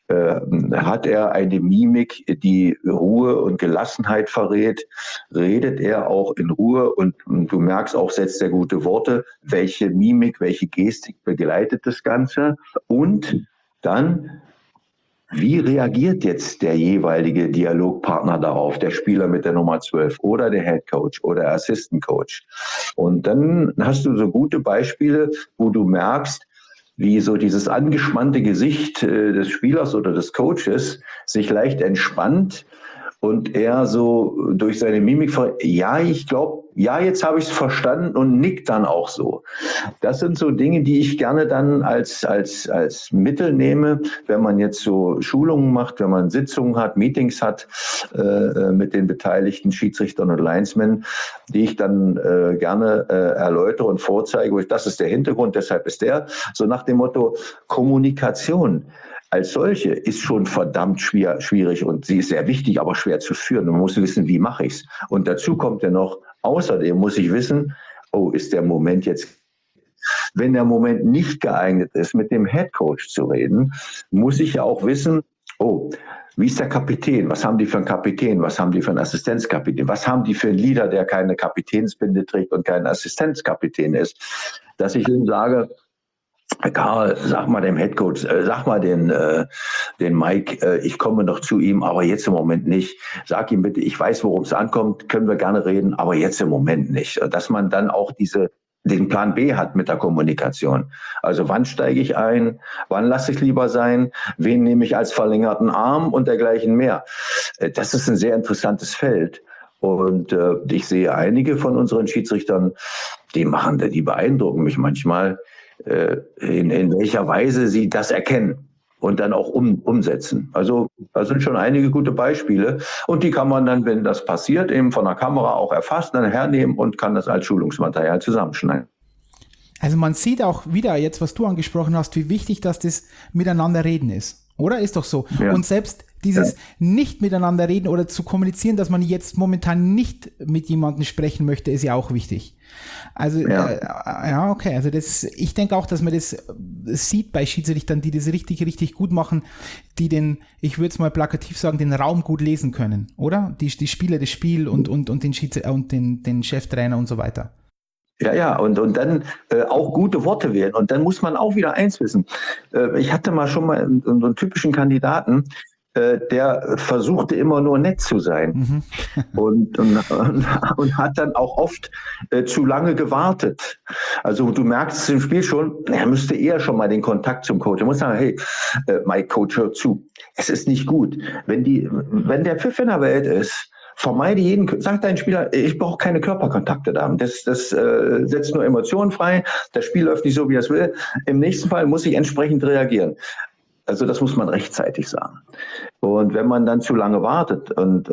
Hat er eine Mimik, die Ruhe und Gelassenheit verrät? Redet er auch in Ruhe? Und du merkst auch, setzt er gute Worte? Welche Mimik, welche Gestik begleitet das Ganze? Und dann, wie reagiert jetzt der jeweilige Dialogpartner darauf, der Spieler mit der Nummer 12 oder der Head Coach oder der Assistant Coach? Und dann hast du so gute Beispiele, wo du merkst, wie so dieses angespannte Gesicht des Spielers oder des Coaches sich leicht entspannt und er so durch seine Mimik fragt, ja, ich glaube, ja, jetzt habe ich es verstanden und nickt dann auch so. Das sind so Dinge, die ich gerne dann als Mittel nehme, wenn man jetzt so Schulungen macht, wenn man Sitzungen hat, Meetings hat mit den beteiligten Schiedsrichtern und Linesmen, die ich dann gerne erläutere und vorzeige, das ist der Hintergrund, deshalb ist der. So nach dem Motto Kommunikation als solche ist schon verdammt schwierig und sie ist sehr wichtig, aber schwer zu führen. Man muss wissen, wie mache ich es. Und dazu kommt ja noch, außerdem muss ich wissen, oh, ist der Moment jetzt, wenn der Moment nicht geeignet ist, mit dem Headcoach zu reden, muss ich ja auch wissen, oh, wie ist der Kapitän? Was haben die für einen Kapitän? Was haben die für einen Assistenzkapitän? Was haben die für einen Leader, der keine Kapitänsbinde trägt und kein Assistenzkapitän ist? Dass ich ihm sage, Karl, sag mal dem Headcoach, sag mal den Mike, ich komme noch zu ihm, aber jetzt im Moment nicht. Sag ihm bitte, ich weiß, worum es ankommt, können wir gerne reden, aber jetzt im Moment nicht. Dass man dann auch den Plan B hat mit der Kommunikation. Also wann steige ich ein, wann lasse ich lieber sein, wen nehme ich als verlängerten Arm und dergleichen mehr. Das ist ein sehr interessantes Feld. Und ich sehe einige von unseren Schiedsrichtern, die beeindrucken mich manchmal, in welcher Weise sie das erkennen und dann auch umsetzen. Also da sind schon einige gute Beispiele und die kann man dann, wenn das passiert, eben von der Kamera auch erfassen, dann hernehmen und kann das als Schulungsmaterial zusammenschneiden. Also man sieht auch wieder jetzt, was du angesprochen hast, wie wichtig, dass das Miteinander reden ist. Oder? Ist doch so. Ja. Und selbst dieses nicht miteinander reden oder zu kommunizieren, dass man jetzt momentan nicht mit jemandem sprechen möchte, ist ja auch wichtig. Also, okay. Also ich denke auch, dass man das sieht bei Schiedsrichtern, die das richtig, richtig gut machen, die ich würde es mal plakativ sagen, den Raum gut lesen können, oder? Die Spieler, das Spiel und den Cheftrainer und so weiter. Ja, und dann auch gute Worte wählen. Und dann muss man auch wieder eins wissen. Ich hatte schon mal so einen typischen Kandidaten, der versuchte immer nur nett zu sein und hat dann auch oft zu lange gewartet. Also du merkst es im Spiel schon, er müsste eher schon mal den Kontakt zum Coach. Er muss sagen, hey, Mike, Coach, hör zu. Es ist nicht gut. Wenn der Pfiff in der Welt ist, vermeide sag deinen Spieler, ich brauche keine Körperkontakte da. Das setzt nur Emotionen frei. Das Spiel läuft nicht so, wie er es will. Im nächsten Fall muss ich entsprechend reagieren. Also das muss man rechtzeitig sagen. Und wenn man dann zu lange wartet und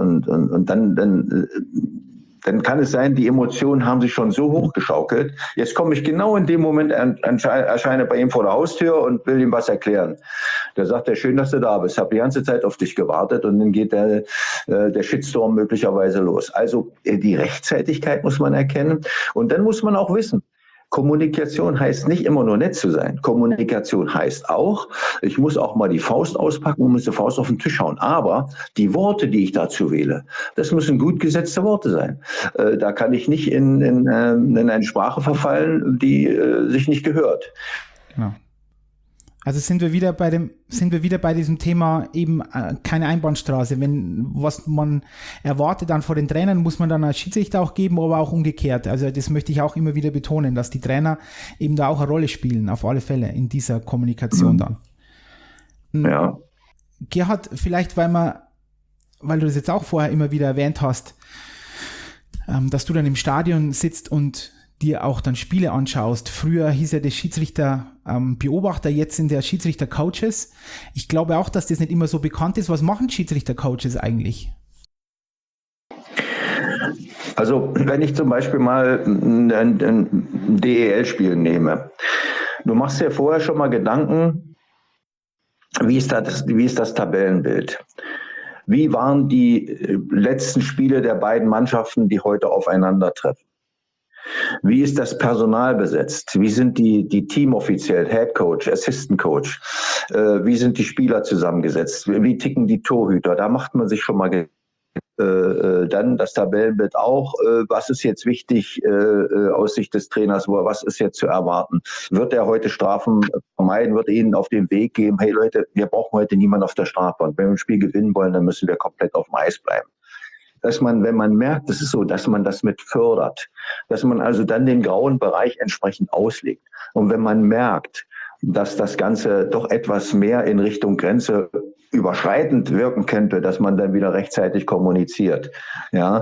dann kann es sein, die Emotionen haben sich schon so hochgeschaukelt. Jetzt komme ich genau in dem Moment, erscheine bei ihm vor der Haustür und will ihm was erklären. Da sagt er, schön, dass du da bist. Habe die ganze Zeit auf dich gewartet und dann geht der Shitstorm möglicherweise los. Also die Rechtzeitigkeit muss man erkennen und dann muss man auch wissen, Kommunikation heißt nicht immer nur nett zu sein. Kommunikation heißt auch, ich muss auch mal die Faust auspacken und muss die Faust auf den Tisch hauen. Aber die Worte, die ich dazu wähle, das müssen gut gesetzte Worte sein. Da kann ich nicht in eine Sprache verfallen, die sich nicht gehört. Genau. Also sind wir wieder bei diesem Thema eben keine Einbahnstraße. Was man erwartet dann vor den Trainern, muss man dann als Schiedsrichter auch geben, aber auch umgekehrt. Also das möchte ich auch immer wieder betonen, dass die Trainer eben da auch eine Rolle spielen, auf alle Fälle in dieser Kommunikation dann. Ja. Gerhard, vielleicht weil du das jetzt auch vorher immer wieder erwähnt hast, dass du dann im Stadion sitzt und dir auch dann Spiele anschaust. Früher hieß ja der Schiedsrichter Beobachter, jetzt sind der Schiedsrichter Coaches. Ich glaube auch, dass das nicht immer so bekannt ist. Was machen Schiedsrichter Coaches eigentlich? Also wenn ich zum Beispiel mal ein DEL-Spiel nehme, du machst dir vorher schon mal Gedanken, wie ist das Tabellenbild? Wie waren die letzten Spiele der beiden Mannschaften, die heute aufeinandertreffen? Wie ist das Personal besetzt? Wie sind die Teamoffiziell, Head Coach, Assistant Coach? Wie sind die Spieler zusammengesetzt? Wie ticken die Torhüter? Da macht man sich schon mal dann das Tabellenbild auch. Was ist jetzt wichtig aus Sicht des Trainers? Was ist jetzt zu erwarten? Wird er heute Strafen vermeiden? Wird er ihnen auf den Weg geben? Hey Leute, wir brauchen heute niemanden auf der Strafbahn. Wenn wir ein Spiel gewinnen wollen, dann müssen wir komplett auf dem Eis bleiben. Dass man, wenn man merkt, es ist so, dass man das mit fördert, dass man also dann den grauen Bereich entsprechend auslegt. Und wenn man merkt, dass das Ganze doch etwas mehr in Richtung Grenze überschreitend wirken könnte, dass man dann wieder rechtzeitig kommuniziert. Ja,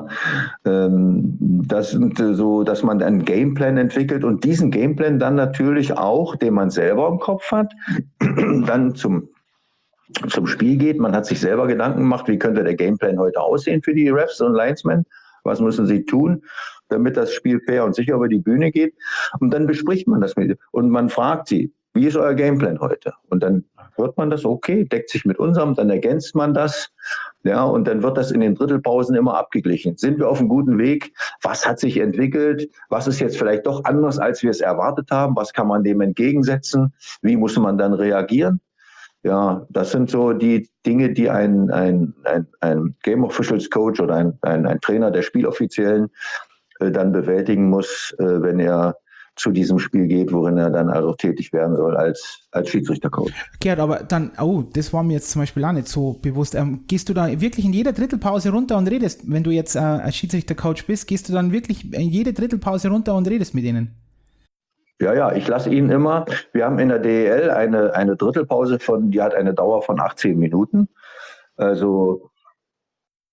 das sind so, dass man einen Gameplan entwickelt und diesen Gameplan dann natürlich auch, den man selber im Kopf hat, dann zum Spiel geht. Man hat sich selber Gedanken gemacht, wie könnte der Gameplan heute aussehen für die Refs und Linesmen? Was müssen sie tun, damit das Spiel fair und sicher über die Bühne geht? Und dann bespricht man das mit und man fragt sie, wie ist euer Gameplan heute? Und dann hört man das, okay, deckt sich mit unserem, dann ergänzt man das. Ja, und dann wird das in den Drittelpausen immer abgeglichen. Sind wir auf einem guten Weg? Was hat sich entwickelt? Was ist jetzt vielleicht doch anders, als wir es erwartet haben? Was kann man dem entgegensetzen? Wie muss man dann reagieren? Ja, das sind so die Dinge, die ein Game Officials Coach oder ein Trainer der Spieloffiziellen dann bewältigen muss, wenn er zu diesem Spiel geht, worin er dann also tätig werden soll als Schiedsrichtercoach. Gerhard, aber dann, das war mir jetzt zum Beispiel auch nicht so bewusst. Gehst du da wirklich in jeder Drittelpause runter und redest, wenn du jetzt als Schiedsrichtercoach bist, gehst du dann wirklich in jede Drittelpause runter und redest mit ihnen? Ja, ich lasse ihn immer. Wir haben in der DEL eine Drittelpause die hat eine Dauer von 18 Minuten. Also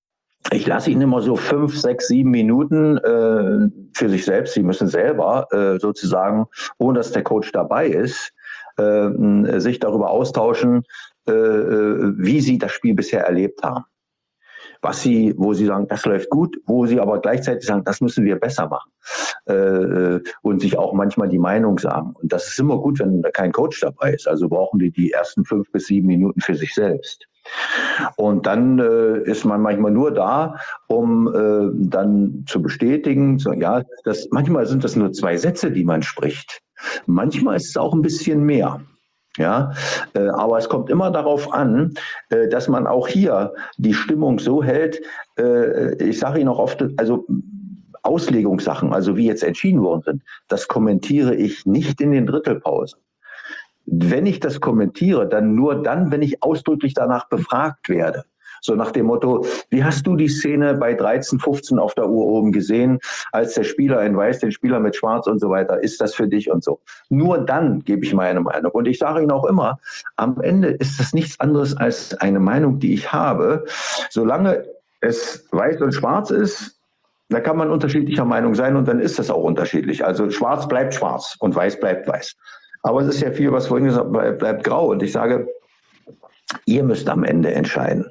Ich lasse ihn immer so 5, 6, 7 Minuten für sich selbst. Sie müssen selber sozusagen, ohne dass der Coach dabei ist, sich darüber austauschen, wie sie das Spiel bisher erlebt haben. Wo sie sagen, das läuft gut, wo sie aber gleichzeitig sagen, das müssen wir besser machen. Und sich auch manchmal die Meinung sagen. Und das ist immer gut, wenn da kein Coach dabei ist. Also brauchen die ersten 5 bis 7 Minuten für sich selbst. Und dann ist man manchmal nur da, um dann zu bestätigen, so, ja, manchmal sind das nur 2 Sätze, die man spricht. Manchmal ist es auch ein bisschen mehr. Ja, aber es kommt immer darauf an, dass man auch hier die Stimmung so hält. Ich sage Ihnen auch oft, also Auslegungssachen, also wie jetzt entschieden worden sind, das kommentiere ich nicht in den Drittelpausen. Wenn ich das kommentiere, dann nur dann, wenn ich ausdrücklich danach befragt werde. So nach dem Motto, wie hast du die Szene bei 13:15 auf der Uhr oben gesehen, als der Spieler in Weiß, den Spieler mit Schwarz und so weiter, ist das für dich und so. Nur dann gebe ich meine Meinung. Und ich sage Ihnen auch immer, am Ende ist das nichts anderes als eine Meinung, die ich habe. Solange es Weiß und Schwarz ist, da kann man unterschiedlicher Meinung sein und dann ist das auch unterschiedlich. Also Schwarz bleibt schwarz und Weiß bleibt weiß. Aber es ist ja viel, was vorhin gesagt bleibt grau. Und ich sage, ihr müsst am Ende entscheiden.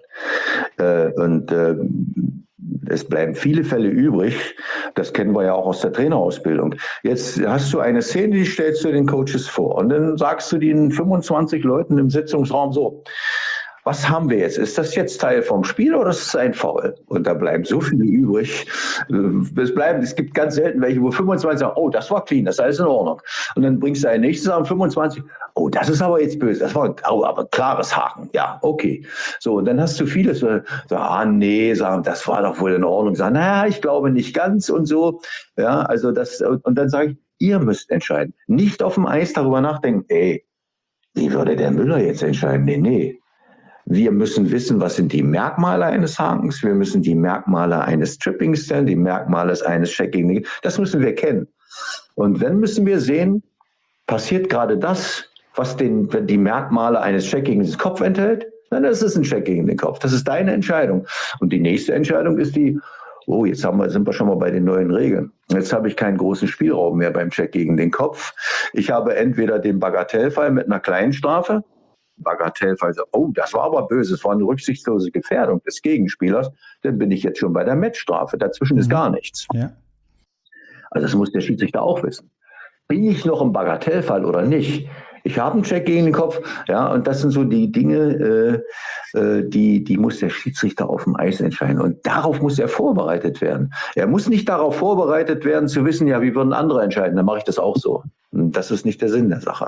Es bleiben viele Fälle übrig. Das kennen wir ja auch aus der Trainerausbildung. Jetzt hast du eine Szene, die stellst du den Coaches vor. Und dann sagst du den 25 Leuten im Sitzungsraum so, was haben wir jetzt? Ist das jetzt Teil vom Spiel oder ist es ein Foul? Und da bleiben so viele übrig. Es gibt ganz selten welche, wo 25 sagen, oh, das war clean, das ist alles in Ordnung. Und dann bringst du ein nächstes an 25, oh, das ist aber jetzt böse, das war aber klares Haken. Ja, okay. So, und dann hast du viele, so, nee, sagen, das war doch wohl in Ordnung. Sagen, naja, ich glaube nicht ganz und so. Ja, also und dann sage ich, ihr müsst entscheiden. Nicht auf dem Eis darüber nachdenken, ey, wie würde der Müller jetzt entscheiden? Nee. Wir müssen wissen, was sind die Merkmale eines Hakens, wir müssen die Merkmale eines Trippings kennen, die Merkmale eines Checking, das müssen wir kennen. Und dann müssen wir sehen, passiert gerade das, was die Merkmale eines Checking in den Kopf enthält, dann ist es ein Checking in den Kopf. Das ist deine Entscheidung. Und die nächste Entscheidung ist jetzt sind wir schon mal bei den neuen Regeln. Jetzt habe ich keinen großen Spielraum mehr beim Check gegen den Kopf. Ich habe entweder den Bagatellfall mit einer kleinen Strafe, Bagatellfall, oh, das war aber böse, es war eine rücksichtslose Gefährdung des Gegenspielers, dann bin ich jetzt schon bei der Matchstrafe. Dazwischen ist gar nichts. Ja. Also das muss der Schiedsrichter auch wissen. Bin ich noch im Bagatellfall oder nicht? Ich habe einen Check gegen den Kopf, ja, und das sind so die Dinge, die muss der Schiedsrichter auf dem Eis entscheiden. Und darauf muss er vorbereitet werden. Er muss nicht darauf vorbereitet werden, zu wissen, ja, wie würden andere entscheiden, dann mache ich das auch so. Und das ist nicht der Sinn der Sache.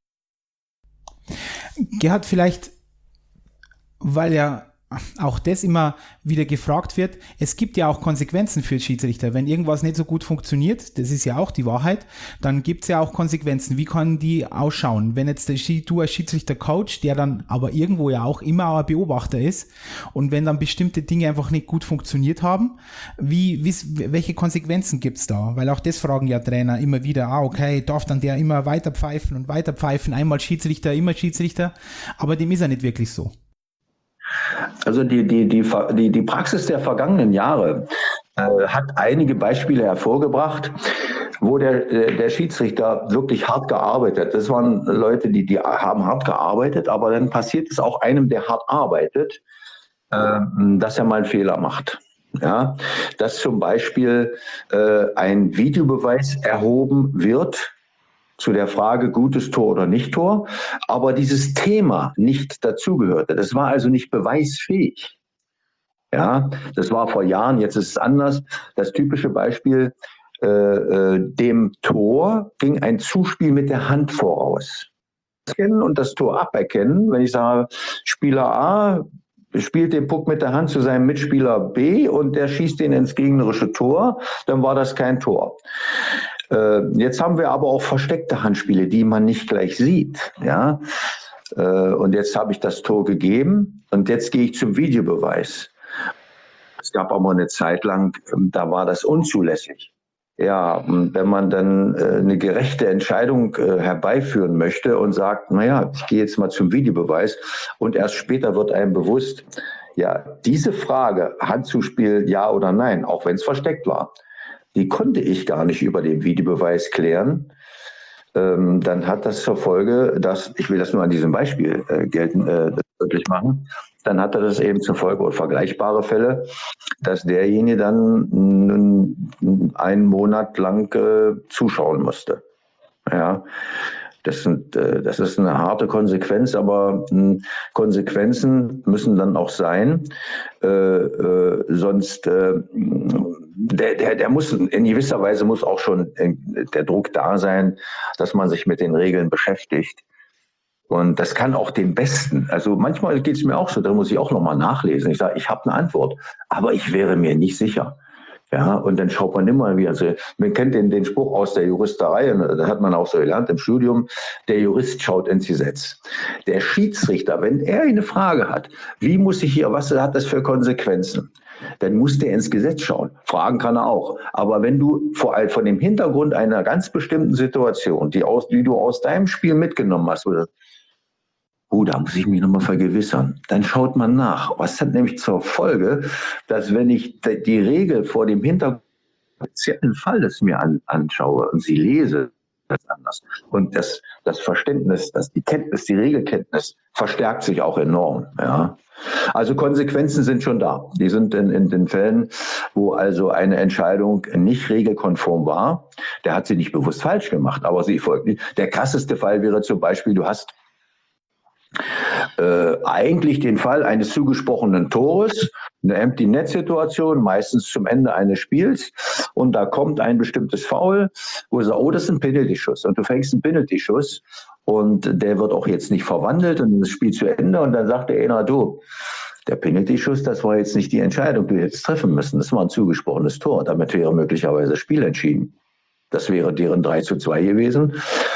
Gerhard, vielleicht, weil ja auch das immer wieder gefragt wird, es gibt ja auch Konsequenzen für Schiedsrichter. Wenn irgendwas nicht so gut funktioniert, das ist ja auch die Wahrheit, dann gibt es ja auch Konsequenzen. Wie kann die ausschauen? Wenn jetzt du als Schiedsrichter Coach, der dann aber irgendwo ja auch immer ein Beobachter ist, und wenn dann bestimmte Dinge einfach nicht gut funktioniert haben, welche Konsequenzen gibt es da? Weil auch das fragen ja Trainer immer wieder, okay, darf dann der immer weiter pfeifen, einmal Schiedsrichter, immer Schiedsrichter, aber dem ist ja nicht wirklich so. Also die Praxis der vergangenen Jahre hat einige Beispiele hervorgebracht, wo der Schiedsrichter wirklich hart gearbeitet hat. Das waren Leute, die haben hart gearbeitet, aber dann passiert es auch einem, der hart arbeitet, dass er mal einen Fehler macht. Ja, dass zum Beispiel ein Videobeweis erhoben wird zu der Frage, gutes Tor oder nicht Tor, aber dieses Thema nicht dazugehörte. Das war also nicht beweisfähig. Ja, das war vor Jahren, jetzt ist es anders. Das typische Beispiel, dem Tor ging ein Zuspiel mit der Hand voraus. Und das Tor aberkennen, wenn ich sage, Spieler A spielt den Puck mit der Hand zu seinem Mitspieler B und der schießt den ins gegnerische Tor, dann war das kein Tor. Jetzt haben wir aber auch versteckte Handspiele, die man nicht gleich sieht. Ja? Und jetzt habe ich das Tor gegeben und jetzt gehe ich zum Videobeweis. Es gab aber eine Zeit lang, da war das unzulässig. Ja, und wenn man dann eine gerechte Entscheidung herbeiführen möchte und sagt, naja, ich gehe jetzt mal zum Videobeweis und erst später wird einem bewusst, ja, diese Frage, Handzuspiel ja oder nein, auch wenn es versteckt war, die konnte ich gar nicht über den Videobeweis klären. Dann hat das zur Folge, dass, ich will das nur an diesem Beispiel deutlich machen, dann hatte das eben zur Folge oder vergleichbare Fälle, dass derjenige dann einen Monat lang zuschauen musste. Ja, das ist eine harte Konsequenz, aber Konsequenzen müssen dann auch sein, sonst der muss in gewisser Weise muss auch schon der Druck da sein, dass man sich mit den Regeln beschäftigt. Und das kann auch den Besten. Also manchmal geht es mir auch so, da muss ich auch nochmal nachlesen. Ich sage, ich habe eine Antwort, aber ich wäre mir nicht sicher. Ja, und dann schaut man immer wieder. Also, man kennt den Spruch aus der Juristerei, und das hat man auch so gelernt im Studium, der Jurist schaut ins Gesetz. Der Schiedsrichter, wenn er eine Frage hat, wie muss ich hier, was hat das für Konsequenzen? Dann muss der ins Gesetz schauen. Fragen kann er auch. Aber wenn du vor allem von dem Hintergrund einer ganz bestimmten Situation, die du aus deinem Spiel mitgenommen hast, oder da muss ich mich nochmal vergewissern. Dann schaut man nach. Was hat nämlich zur Folge, dass wenn ich die Regel vor dem Hintergrund speziellen Falles mir anschaue und sie lese, das anders. Und das Verständnis, die Regelkenntnis verstärkt sich auch enorm. Ja. Also Konsequenzen sind schon da. Die sind in den Fällen, wo also eine Entscheidung nicht regelkonform war, der hat sie nicht bewusst falsch gemacht, aber sie folgt nicht. Der krasseste Fall wäre zum Beispiel, du hast eigentlich den Fall eines zugesprochenen Tores, eine Empty-Net-Situation, meistens zum Ende eines Spiels, und da kommt ein bestimmtes Foul, wo du sagst, das ist ein Penalty-Schuss, und du fängst einen Penalty-Schuss und der wird auch jetzt nicht verwandelt und das Spiel zu Ende, und dann sagt der einer, der Penalty-Schuss, das war jetzt nicht die Entscheidung, die wir jetzt treffen müssen, das war ein zugesprochenes Tor, damit wäre möglicherweise das Spiel entschieden. Das wäre deren 3:2 gewesen.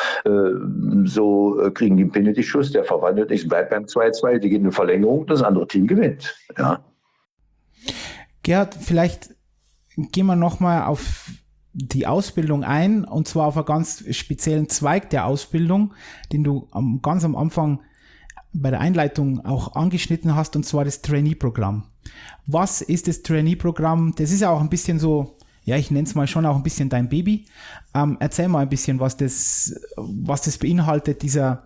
So kriegen die einen Penalty-Schuss, der verwandelt ist, bleibt beim 2:2, die gehen in Verlängerung, das andere Team gewinnt. Ja. Gerhard, vielleicht gehen wir nochmal auf die Ausbildung ein, und zwar auf einen ganz speziellen Zweig der Ausbildung, den du ganz am Anfang bei der Einleitung auch angeschnitten hast, und zwar das Trainee-Programm. Was ist das Trainee-Programm? Das ist ja auch ein bisschen so, ja, ich nenne es mal schon auch ein bisschen dein Baby. Erzähl mal ein bisschen, was das beinhaltet, dieser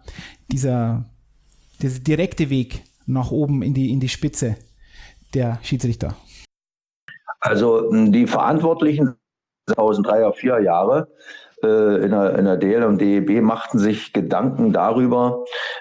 direkte Weg nach oben in die Spitze der Schiedsrichter. Also die Verantwortlichen 2003er, 4 Jahre in der DL und DEB machten sich Gedanken darüber,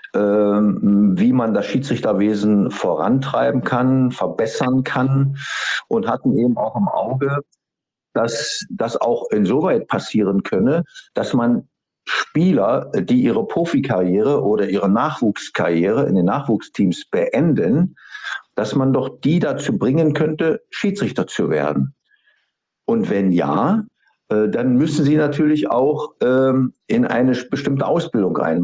wie man das Schiedsrichterwesen vorantreiben kann, verbessern kann, und hatten eben auch im Auge, dass das auch insoweit passieren könne, dass man Spieler, die ihre Profikarriere oder ihre Nachwuchskarriere in den Nachwuchsteams beenden, dass man doch die dazu bringen könnte, Schiedsrichter zu werden. Und wenn ja, dann müssen sie natürlich auch in eine bestimmte Ausbildung rein.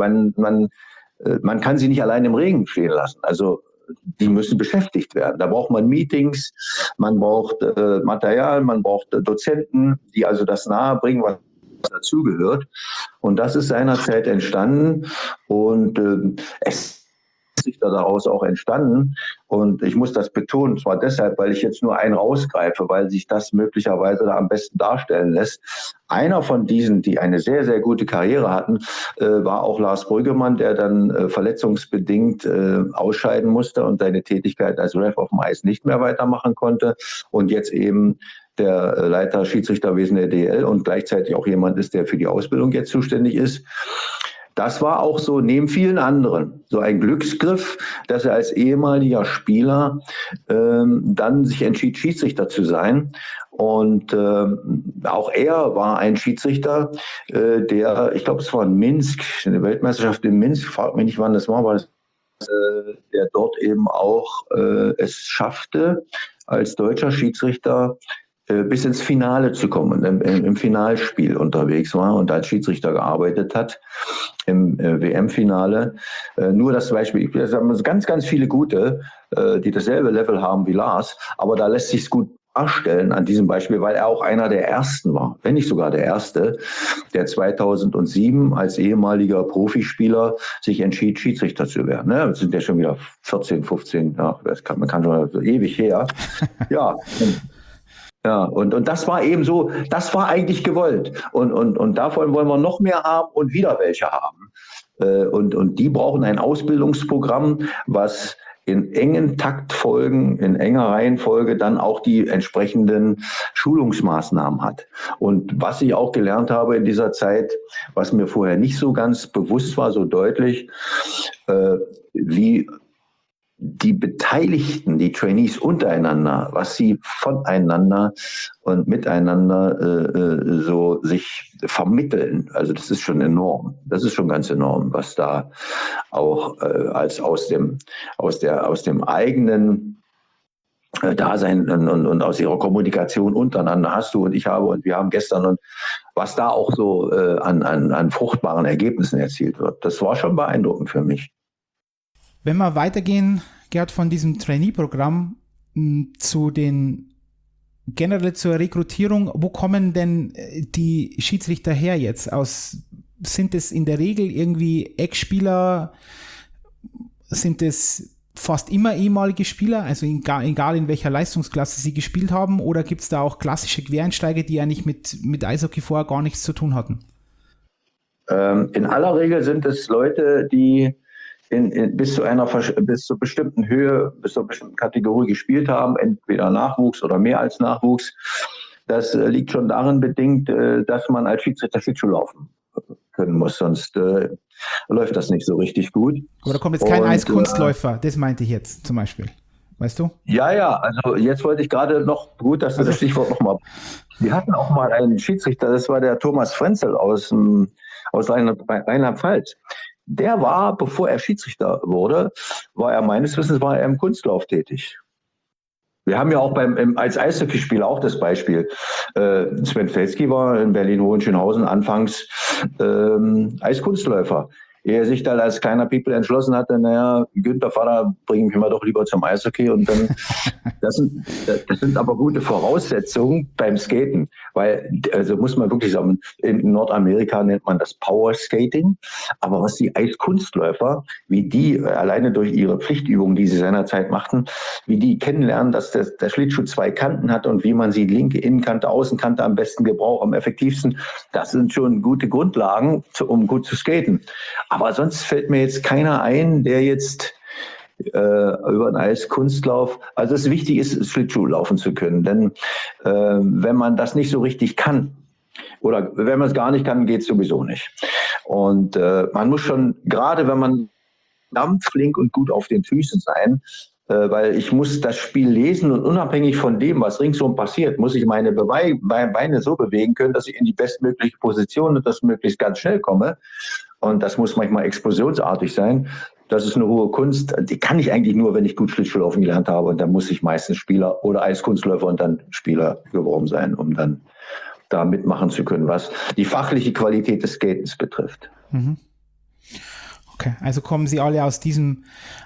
Man kann sie nicht allein im Regen stehen lassen. Also die müssen beschäftigt werden. Da braucht man Meetings, man braucht Material, man braucht Dozenten, die also das nahebringen, was dazugehört. Und das ist seinerzeit entstanden, und es ist sich daraus auch entstanden. Und ich muss das betonen, zwar deshalb, weil ich jetzt nur einen rausgreife, weil sich das möglicherweise da am besten darstellen lässt. Einer von diesen, die eine sehr, sehr gute Karriere hatten, war auch Lars Brüggemann, der dann verletzungsbedingt ausscheiden musste und seine Tätigkeit als Ref auf dem Eis nicht mehr weitermachen konnte, und jetzt eben der Leiter Schiedsrichterwesen der DL und gleichzeitig auch jemand ist, der für die Ausbildung jetzt zuständig ist. Das war auch so, neben vielen anderen, so ein Glücksgriff, dass er als ehemaliger Spieler dann sich entschied, Schiedsrichter zu sein. Und auch er war ein Schiedsrichter, der, ich glaube, es war in Minsk, eine Weltmeisterschaft in Minsk, fragt mich nicht, wann das war, aber der dort eben auch es schaffte, als deutscher Schiedsrichter bis ins Finale zu kommen, im Finalspiel unterwegs war und als Schiedsrichter gearbeitet hat im WM-Finale. Nur das Beispiel, es haben ganz, ganz viele gute, die dasselbe Level haben wie Lars, aber da lässt sich es gut darstellen an diesem Beispiel, weil er auch einer der Ersten war, wenn nicht sogar der Erste, der 2007 als ehemaliger Profispieler sich entschied, Schiedsrichter zu werden. Ne? Das sind ja schon wieder 14, 15, ja, man kann schon so ewig her. Ja. Ja, und das war eben so, das war eigentlich gewollt. Und davon wollen wir noch mehr haben und wieder welche haben. Und die brauchen ein Ausbildungsprogramm, was in engen Taktfolgen, in enger Reihenfolge dann auch die entsprechenden Schulungsmaßnahmen hat. Und was ich auch gelernt habe in dieser Zeit, was mir vorher nicht so ganz bewusst war, so deutlich, wie die Beteiligten, die Trainees untereinander, was sie voneinander und miteinander so sich vermitteln. Also das ist schon enorm. Das ist schon ganz enorm, was da auch als aus dem eigenen Dasein und aus ihrer Kommunikation untereinander hast du und ich habe und wir haben gestern und was da auch so an fruchtbaren Ergebnissen erzielt wird. Das war schon beeindruckend für mich. Wenn wir weitergehen, Gerd, von diesem Trainee-Programm generell zur Rekrutierung, wo kommen denn die Schiedsrichter her jetzt? Sind es in der Regel irgendwie Ex-Spieler? Sind es fast immer ehemalige Spieler, also egal in welcher Leistungsklasse sie gespielt haben? Oder gibt es da auch klassische Quereinsteiger, die eigentlich mit Eishockey vorher gar nichts zu tun hatten? In aller Regel sind es Leute, die bis zur bestimmten Höhe, bis zur bestimmten Kategorie gespielt haben, entweder Nachwuchs oder mehr als Nachwuchs. Das liegt schon darin bedingt, dass man als Schiedsrichter Schlittschuh laufen können muss, sonst läuft das nicht so richtig gut. Aber da kommt jetzt kein Eiskunstläufer, das meinte ich jetzt zum Beispiel, weißt du? Ja, also jetzt wollte ich gerade noch, gut, dass du das Stichwort nochmal, wir hatten auch mal einen Schiedsrichter, das war der Thomas Frenzel aus Rheinland-Pfalz. Der war, bevor er Schiedsrichter wurde, meines Wissens im Kunstlauf tätig. Wir haben ja auch als Eishockeyspieler auch das Beispiel. Sven Felski war in Berlin-Hohenschönhausen anfangs Eiskunstläufer. Ehe er sich dann als kleiner People entschlossen hatte, naja, Günther Vater, bring mich mal doch lieber zum Eishockey. Und dann, das sind aber gute Voraussetzungen beim Skaten. Weil, also muss man wirklich sagen, in Nordamerika nennt man das Power Skating. Aber was die Eiskunstläufer, wie die alleine durch ihre Pflichtübungen, die sie seinerzeit machten, wie die kennenlernen, dass der Schlittschuh 2 Kanten hat und wie man sie linke Innenkante, Außenkante am besten gebraucht, am effektivsten, das sind schon gute Grundlagen, um gut zu skaten. Aber sonst fällt mir jetzt keiner ein, der jetzt über einen Eiskunstlauf, also es wichtig ist, Schlittschuh laufen zu können. Denn wenn man das nicht so richtig kann, oder wenn man es gar nicht kann, geht es sowieso nicht. Und man muss schon, gerade wenn man flink und gut auf den Füßen sein, weil ich muss das Spiel lesen und unabhängig von dem, was ringsum passiert, muss ich meine Beine so bewegen können, dass ich in die bestmögliche Position und das möglichst ganz schnell komme. Und das muss manchmal explosionsartig sein. Das ist eine hohe Kunst. Die kann ich eigentlich nur, wenn ich gut Schlittschuhlaufen gelernt habe. Und dann muss ich meistens Spieler oder Eiskunstläufer und dann Spieler geworden sein, um dann da mitmachen zu können, was die fachliche Qualität des Skatens betrifft. Mhm. Okay, also kommen Sie alle aus diesem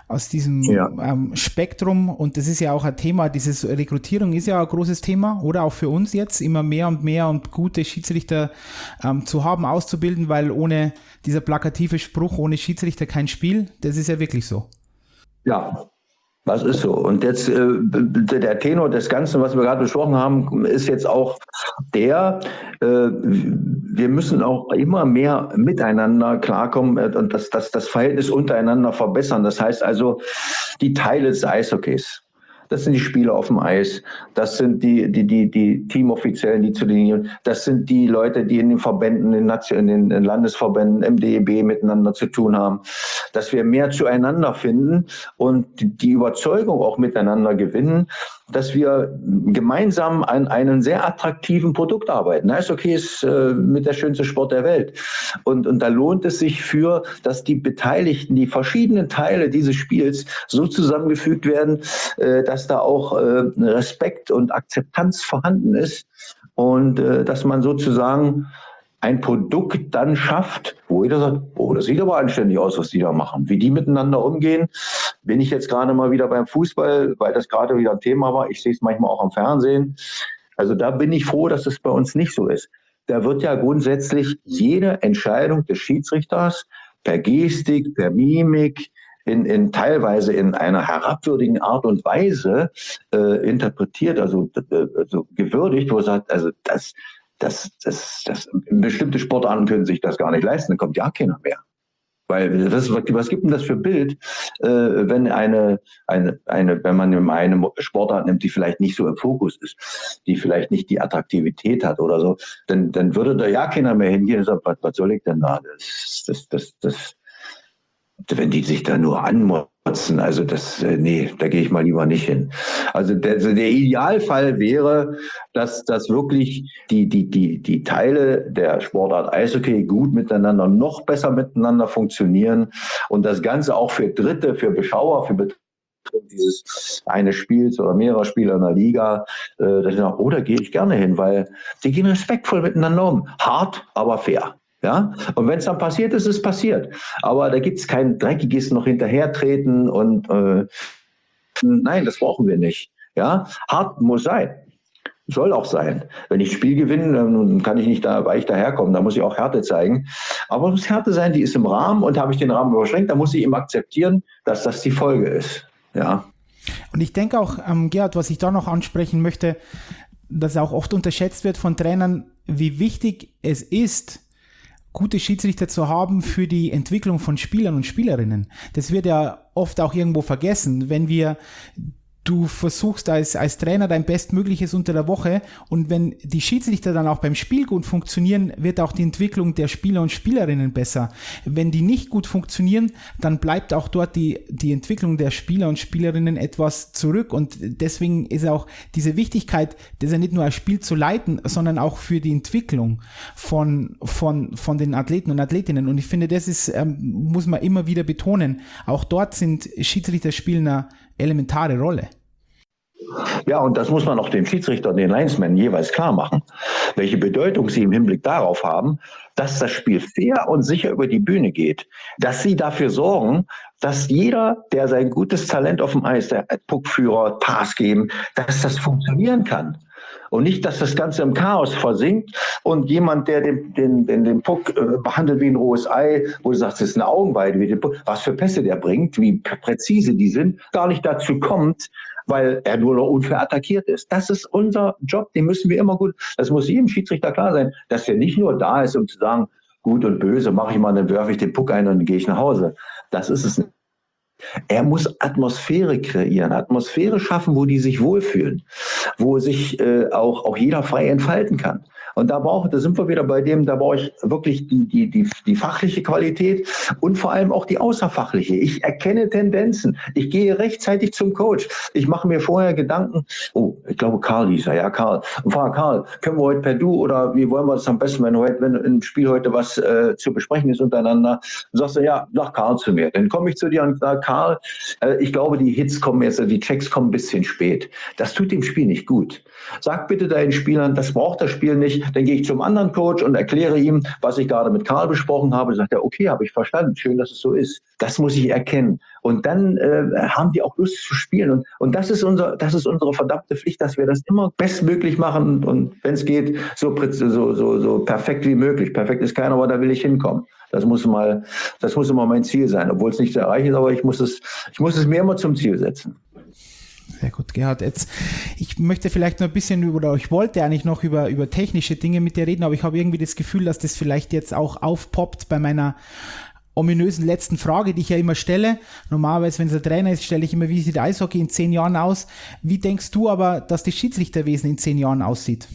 Spektrum und das ist ja auch ein Thema, diese Rekrutierung ist ja ein großes Thema, oder auch für uns jetzt immer mehr und gute Schiedsrichter zu haben, auszubilden, weil ohne dieser plakative Spruch, ohne Schiedsrichter kein Spiel, das ist ja wirklich so. Ja, das ist so. Und jetzt der Tenor des Ganzen, was wir gerade besprochen haben, ist jetzt auch wir müssen auch immer mehr miteinander klarkommen und das Verhältnis untereinander verbessern. Das heißt also, die Teile des Eishockeys, das sind die Spieler auf dem Eis, das sind die Teamoffiziellen, die zu den, das sind die Leute, die in den Verbänden, in den Landesverbänden, im DEB miteinander zu tun haben, dass wir mehr zueinander finden und die Überzeugung auch miteinander gewinnen, dass wir gemeinsam an einem sehr attraktiven Produkt arbeiten. Eishockey ist mit der schönste Sport der Welt. Und da lohnt es sich dass die Beteiligten, die verschiedenen Teile dieses Spiels so zusammengefügt werden, dass da auch Respekt und Akzeptanz vorhanden ist und dass man sozusagen ein Produkt dann schafft, wo jeder sagt, oh, das sieht aber anständig aus, was die da machen. Wie die miteinander umgehen, bin ich jetzt gerade mal wieder beim Fußball, weil das gerade wieder ein Thema war. Ich sehe es manchmal auch am Fernsehen. Also da bin ich froh, dass es bei uns nicht so ist. Da wird ja grundsätzlich jede Entscheidung des Schiedsrichters per Gestik, per Mimik, teilweise in einer herabwürdigen Art und Weise interpretiert, also gewürdigt, wo er sagt, also bestimmte Sportarten können sich das gar nicht leisten, dann kommt ja keiner mehr. Weil was gibt denn das für Bild, wenn wenn man eine Sportart nimmt, die vielleicht nicht so im Fokus ist, die vielleicht nicht die Attraktivität hat oder so, dann würde da ja keiner mehr hingehen und sagen, was soll ich denn da? Wenn die sich da nur anmotzen, also nee, da gehe ich mal lieber nicht hin. Also der Idealfall wäre, dass wirklich die Teile der Sportart Eishockey gut miteinander, noch besser miteinander funktionieren und das Ganze auch für Dritte, für Beschauer, für Betriebe dieses eines Spiels oder mehrerer Spiele in der Liga, da gehe ich gerne hin, weil die gehen respektvoll miteinander um. Hart, aber fair. Ja, und wenn es dann passiert ist, ist es passiert. Aber da gibt es kein dreckiges noch hinterhertreten und nein, das brauchen wir nicht. Ja, hart muss sein. Soll auch sein. Wenn ich ein Spiel gewinne, dann kann ich nicht weil ich daherkomme, da muss ich auch Härte zeigen. Aber es muss Härte sein, die ist im Rahmen und habe ich den Rahmen überschränkt, dann muss ich eben akzeptieren, dass das die Folge ist. Ja. Und ich denke auch, Gerhard, was ich da noch ansprechen möchte, dass auch oft unterschätzt wird von Trainern, wie wichtig es ist, gute Schiedsrichter zu haben für die Entwicklung von Spielern und Spielerinnen. Das wird ja oft auch irgendwo vergessen, wenn du versuchst als Trainer dein Bestmögliches unter der Woche und wenn die Schiedsrichter dann auch beim Spiel gut funktionieren, wird auch die Entwicklung der Spieler und Spielerinnen besser. Wenn die nicht gut funktionieren, dann bleibt auch dort die Entwicklung der Spieler und Spielerinnen etwas zurück und deswegen ist auch diese Wichtigkeit, das ja nicht nur ein Spiel zu leiten, sondern auch für die Entwicklung von den Athleten und Athletinnen und ich finde, das ist, muss man immer wieder betonen, auch dort sind Schiedsrichter spielen eine elementare Rolle. Ja, und das muss man auch den Schiedsrichtern und den Linesmen jeweils klar machen, welche Bedeutung sie im Hinblick darauf haben, dass das Spiel fair und sicher über die Bühne geht. Dass sie dafür sorgen, dass jeder, der sein gutes Talent auf dem Eis, der Puckführer, Pass geben, dass das funktionieren kann. Und nicht, dass das Ganze im Chaos versinkt und jemand, der den Puck behandelt wie ein rohes Ei, wo du sagst, das ist eine Augenweide, was für Pässe der bringt, wie präzise die sind, gar nicht dazu kommt, weil er nur noch unfair attackiert ist. Das ist unser Job, den müssen wir immer gut, das muss jedem Schiedsrichter klar sein, dass er nicht nur da ist, um zu sagen, gut und böse, mache ich mal, dann werfe ich den Puck ein und dann gehe ich nach Hause. Das ist es nicht. Er muss Atmosphäre kreieren, Atmosphäre schaffen, wo die sich wohlfühlen, wo sich auch jeder frei entfalten kann. Und da sind wir wieder bei dem, da brauche ich wirklich die fachliche Qualität und vor allem auch die außerfachliche. Ich erkenne Tendenzen. Ich gehe rechtzeitig zum Coach. Ich mache mir vorher Gedanken. Oh, ich glaube, Karl hieß er. Ja, Karl. Und frage Karl, können wir heute per Du oder wie wollen wir das am besten, wenn im Spiel heute was zu besprechen ist untereinander? Dann sagst du, ja, sag Karl zu mir. Dann komme ich zu dir und sage, Karl, ich glaube, die Hits kommen jetzt, die Checks kommen ein bisschen spät. Das tut dem Spiel nicht gut. Sag bitte deinen Spielern, das braucht das Spiel nicht. Dann gehe ich zum anderen Coach und erkläre ihm, was ich gerade mit Karl besprochen habe. Sagt er, okay, habe ich verstanden. Schön, dass es so ist. Das muss ich erkennen. Und dann haben die auch Lust zu spielen. Und das ist unsere verdammte Pflicht, dass wir das immer bestmöglich machen und wenn es geht, so perfekt wie möglich. Perfekt ist keiner, aber da will ich hinkommen. Das muss immer mein Ziel sein, obwohl es nicht zu erreichen ist, aber ich muss es mir immer zum Ziel setzen. Sehr gut, Gerhard. Ich möchte vielleicht noch ein bisschen ich wollte eigentlich noch über technische Dinge mit dir reden, aber ich habe irgendwie das Gefühl, dass das vielleicht jetzt auch aufpoppt bei meiner ominösen letzten Frage, die ich ja immer stelle. Normalerweise, wenn es ein Trainer ist, stelle ich immer, wie sieht Eishockey in 10 Jahren aus? Wie denkst du aber, dass das Schiedsrichterwesen in 10 Jahren aussieht?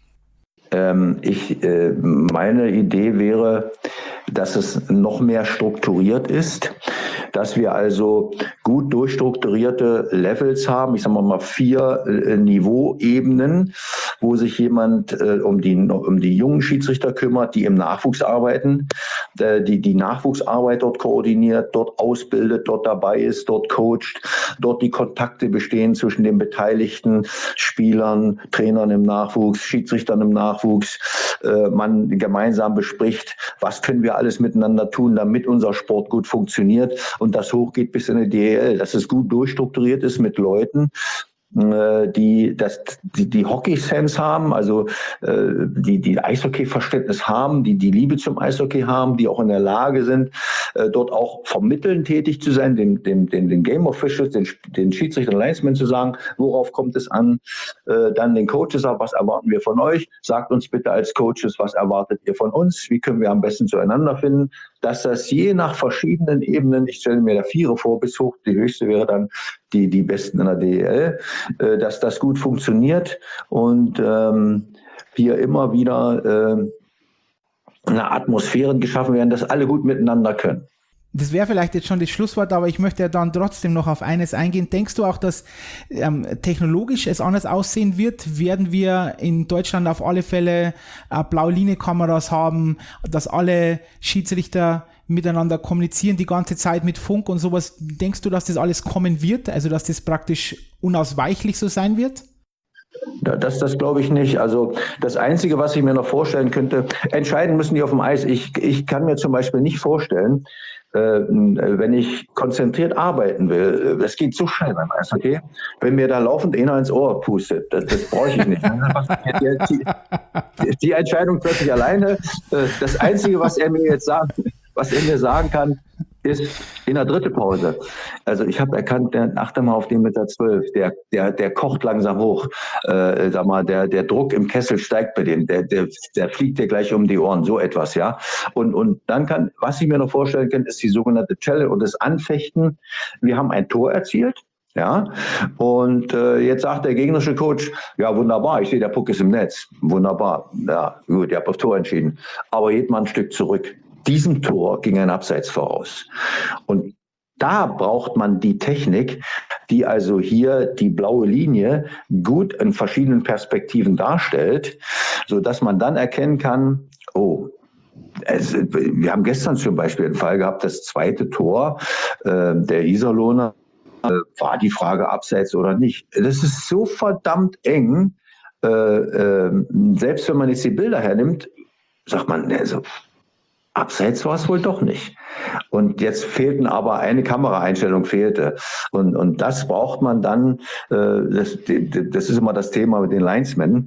Meine Idee wäre, dass es noch mehr strukturiert ist, dass wir also gut durchstrukturierte Levels haben, ich sage mal 4 Niveauebenen, wo sich jemand um die jungen Schiedsrichter kümmert, die im Nachwuchs arbeiten, die Nachwuchsarbeit dort koordiniert, dort ausbildet, dort dabei ist, dort coacht, dort die Kontakte bestehen zwischen den beteiligten Spielern, Trainern im Nachwuchs, Schiedsrichtern im Nachwuchs, man gemeinsam bespricht, was können wir alles miteinander tun, damit unser Sport gut funktioniert und das hochgeht bis in die DEL, dass es gut durchstrukturiert ist mit Leuten, die Hockey-Sense haben, also die Eishockey-Verständnis haben, die Liebe zum Eishockey haben, die auch in der Lage sind, dort auch vermittelnd tätig zu sein, den Game Officials, den Schiedsrichtern, Linesmen zu sagen, worauf kommt es an, dann den Coaches sagen, was erwarten wir von euch, sagt uns bitte als Coaches, was erwartet ihr von uns, wie können wir am besten zueinander finden, dass das je nach verschiedenen Ebenen, ich stelle mir da 4 vor, bis hoch, die höchste wäre dann die Besten in der DEL, dass das gut funktioniert und hier immer wieder eine Atmosphäre geschaffen werden, dass alle gut miteinander können. Das wäre vielleicht jetzt schon das Schlusswort, aber ich möchte ja dann trotzdem noch auf eines eingehen. Denkst du auch, dass technologisch es anders aussehen wird? Werden wir in Deutschland auf alle Fälle Blaue-Linie-Kameras haben, dass alle Schiedsrichter miteinander kommunizieren die ganze Zeit mit Funk und sowas? Denkst du, dass das alles kommen wird? Also, dass das praktisch unausweichlich so sein wird? Das glaube ich nicht. Also das Einzige, was ich mir noch vorstellen könnte, entscheiden müssen die auf dem Eis. Ich kann mir zum Beispiel nicht vorstellen, wenn ich konzentriert arbeiten will, es geht so schnell beim Eis, okay? Wenn mir da laufend einer ins Ohr pustet, das brauche ich nicht. Die Entscheidung treffe ich alleine. Das Einzige, was er mir sagen kann, ist in der dritten Pause. Also ich habe erkannt, achte mal auf den mit der 12, der kocht langsam hoch. Sag mal, der Druck im Kessel steigt bei dem, der fliegt dir gleich um die Ohren, so etwas, ja. Und dann was ich mir noch vorstellen kann, ist die sogenannte Challenge und das Anfechten. Wir haben ein Tor erzielt. Ja, und jetzt sagt der gegnerische Coach, ja wunderbar, ich sehe, der Puck ist im Netz. Wunderbar, ja gut, ihr habt auf Tor entschieden. Aber geht mal ein Stück zurück. Diesem Tor ging ein Abseits voraus. Und da braucht man die Technik, die also hier die blaue Linie gut in verschiedenen Perspektiven darstellt, sodass man dann erkennen kann, wir haben gestern zum Beispiel einen Fall gehabt, das zweite Tor der Iserlohner, war die Frage Abseits oder nicht. Das ist so verdammt eng, selbst wenn man jetzt die Bilder hernimmt, sagt man, also Abseits war es wohl doch nicht. Und jetzt fehlten aber eine Kameraeinstellung fehlte. Und das braucht man dann, das ist immer das Thema mit den Linesmen,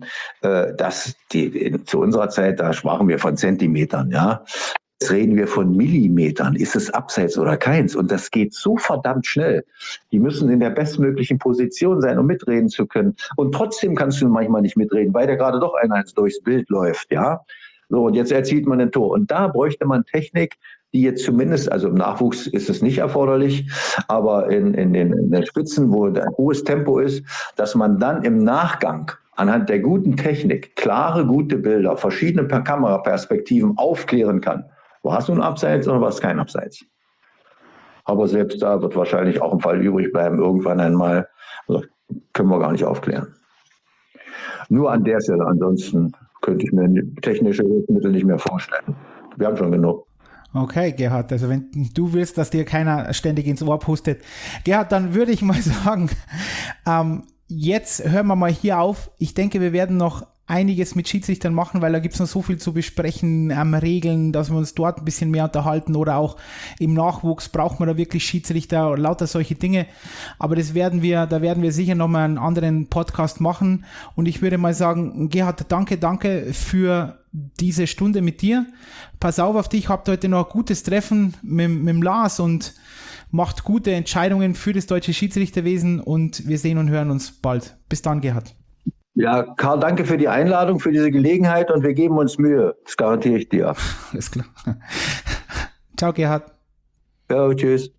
zu unserer Zeit, da sprachen wir von Zentimetern, ja. Jetzt reden wir von Millimetern. Ist es Abseits oder keins? Und das geht so verdammt schnell. Die müssen in der bestmöglichen Position sein, um mitreden zu können. Und trotzdem kannst du manchmal nicht mitreden, weil der gerade doch einer durchs Bild läuft, ja. So, und jetzt erzielt man ein Tor. Und da bräuchte man Technik, die jetzt zumindest, also im Nachwuchs ist es nicht erforderlich, aber in den Spitzen, wo ein hohes Tempo ist, dass man dann im Nachgang anhand der guten Technik klare, gute Bilder, verschiedene Kameraperspektiven aufklären kann. War es nun Abseits oder war es kein Abseits? Aber selbst da wird wahrscheinlich auch ein Fall übrig bleiben, irgendwann einmal. Also können wir gar nicht aufklären. Nur an der Stelle, ansonsten könnte ich mir technische Hilfsmittel nicht mehr vorstellen. Wir haben schon genug. Okay, Gerhard, also wenn du willst, dass dir keiner ständig ins Ohr pustet. Gerhard, dann würde ich mal sagen, jetzt hören wir mal hier auf. Ich denke, wir werden noch einiges mit Schiedsrichtern machen, weil da gibt es noch so viel zu besprechen, Regeln, dass wir uns dort ein bisschen mehr unterhalten oder auch im Nachwuchs braucht man da wirklich Schiedsrichter, lauter solche Dinge. Aber da werden wir sicher nochmal einen anderen Podcast machen. Und ich würde mal sagen, Gerhard, danke für diese Stunde mit dir. Pass auf dich, habt heute noch ein gutes Treffen mit Lars und macht gute Entscheidungen für das deutsche Schiedsrichterwesen und wir sehen und hören uns bald. Bis dann, Gerhard. Ja, Karl, danke für die Einladung, für diese Gelegenheit und wir geben uns Mühe. Das garantiere ich dir. Alles klar. Ciao, Gerhard. Ja, tschüss.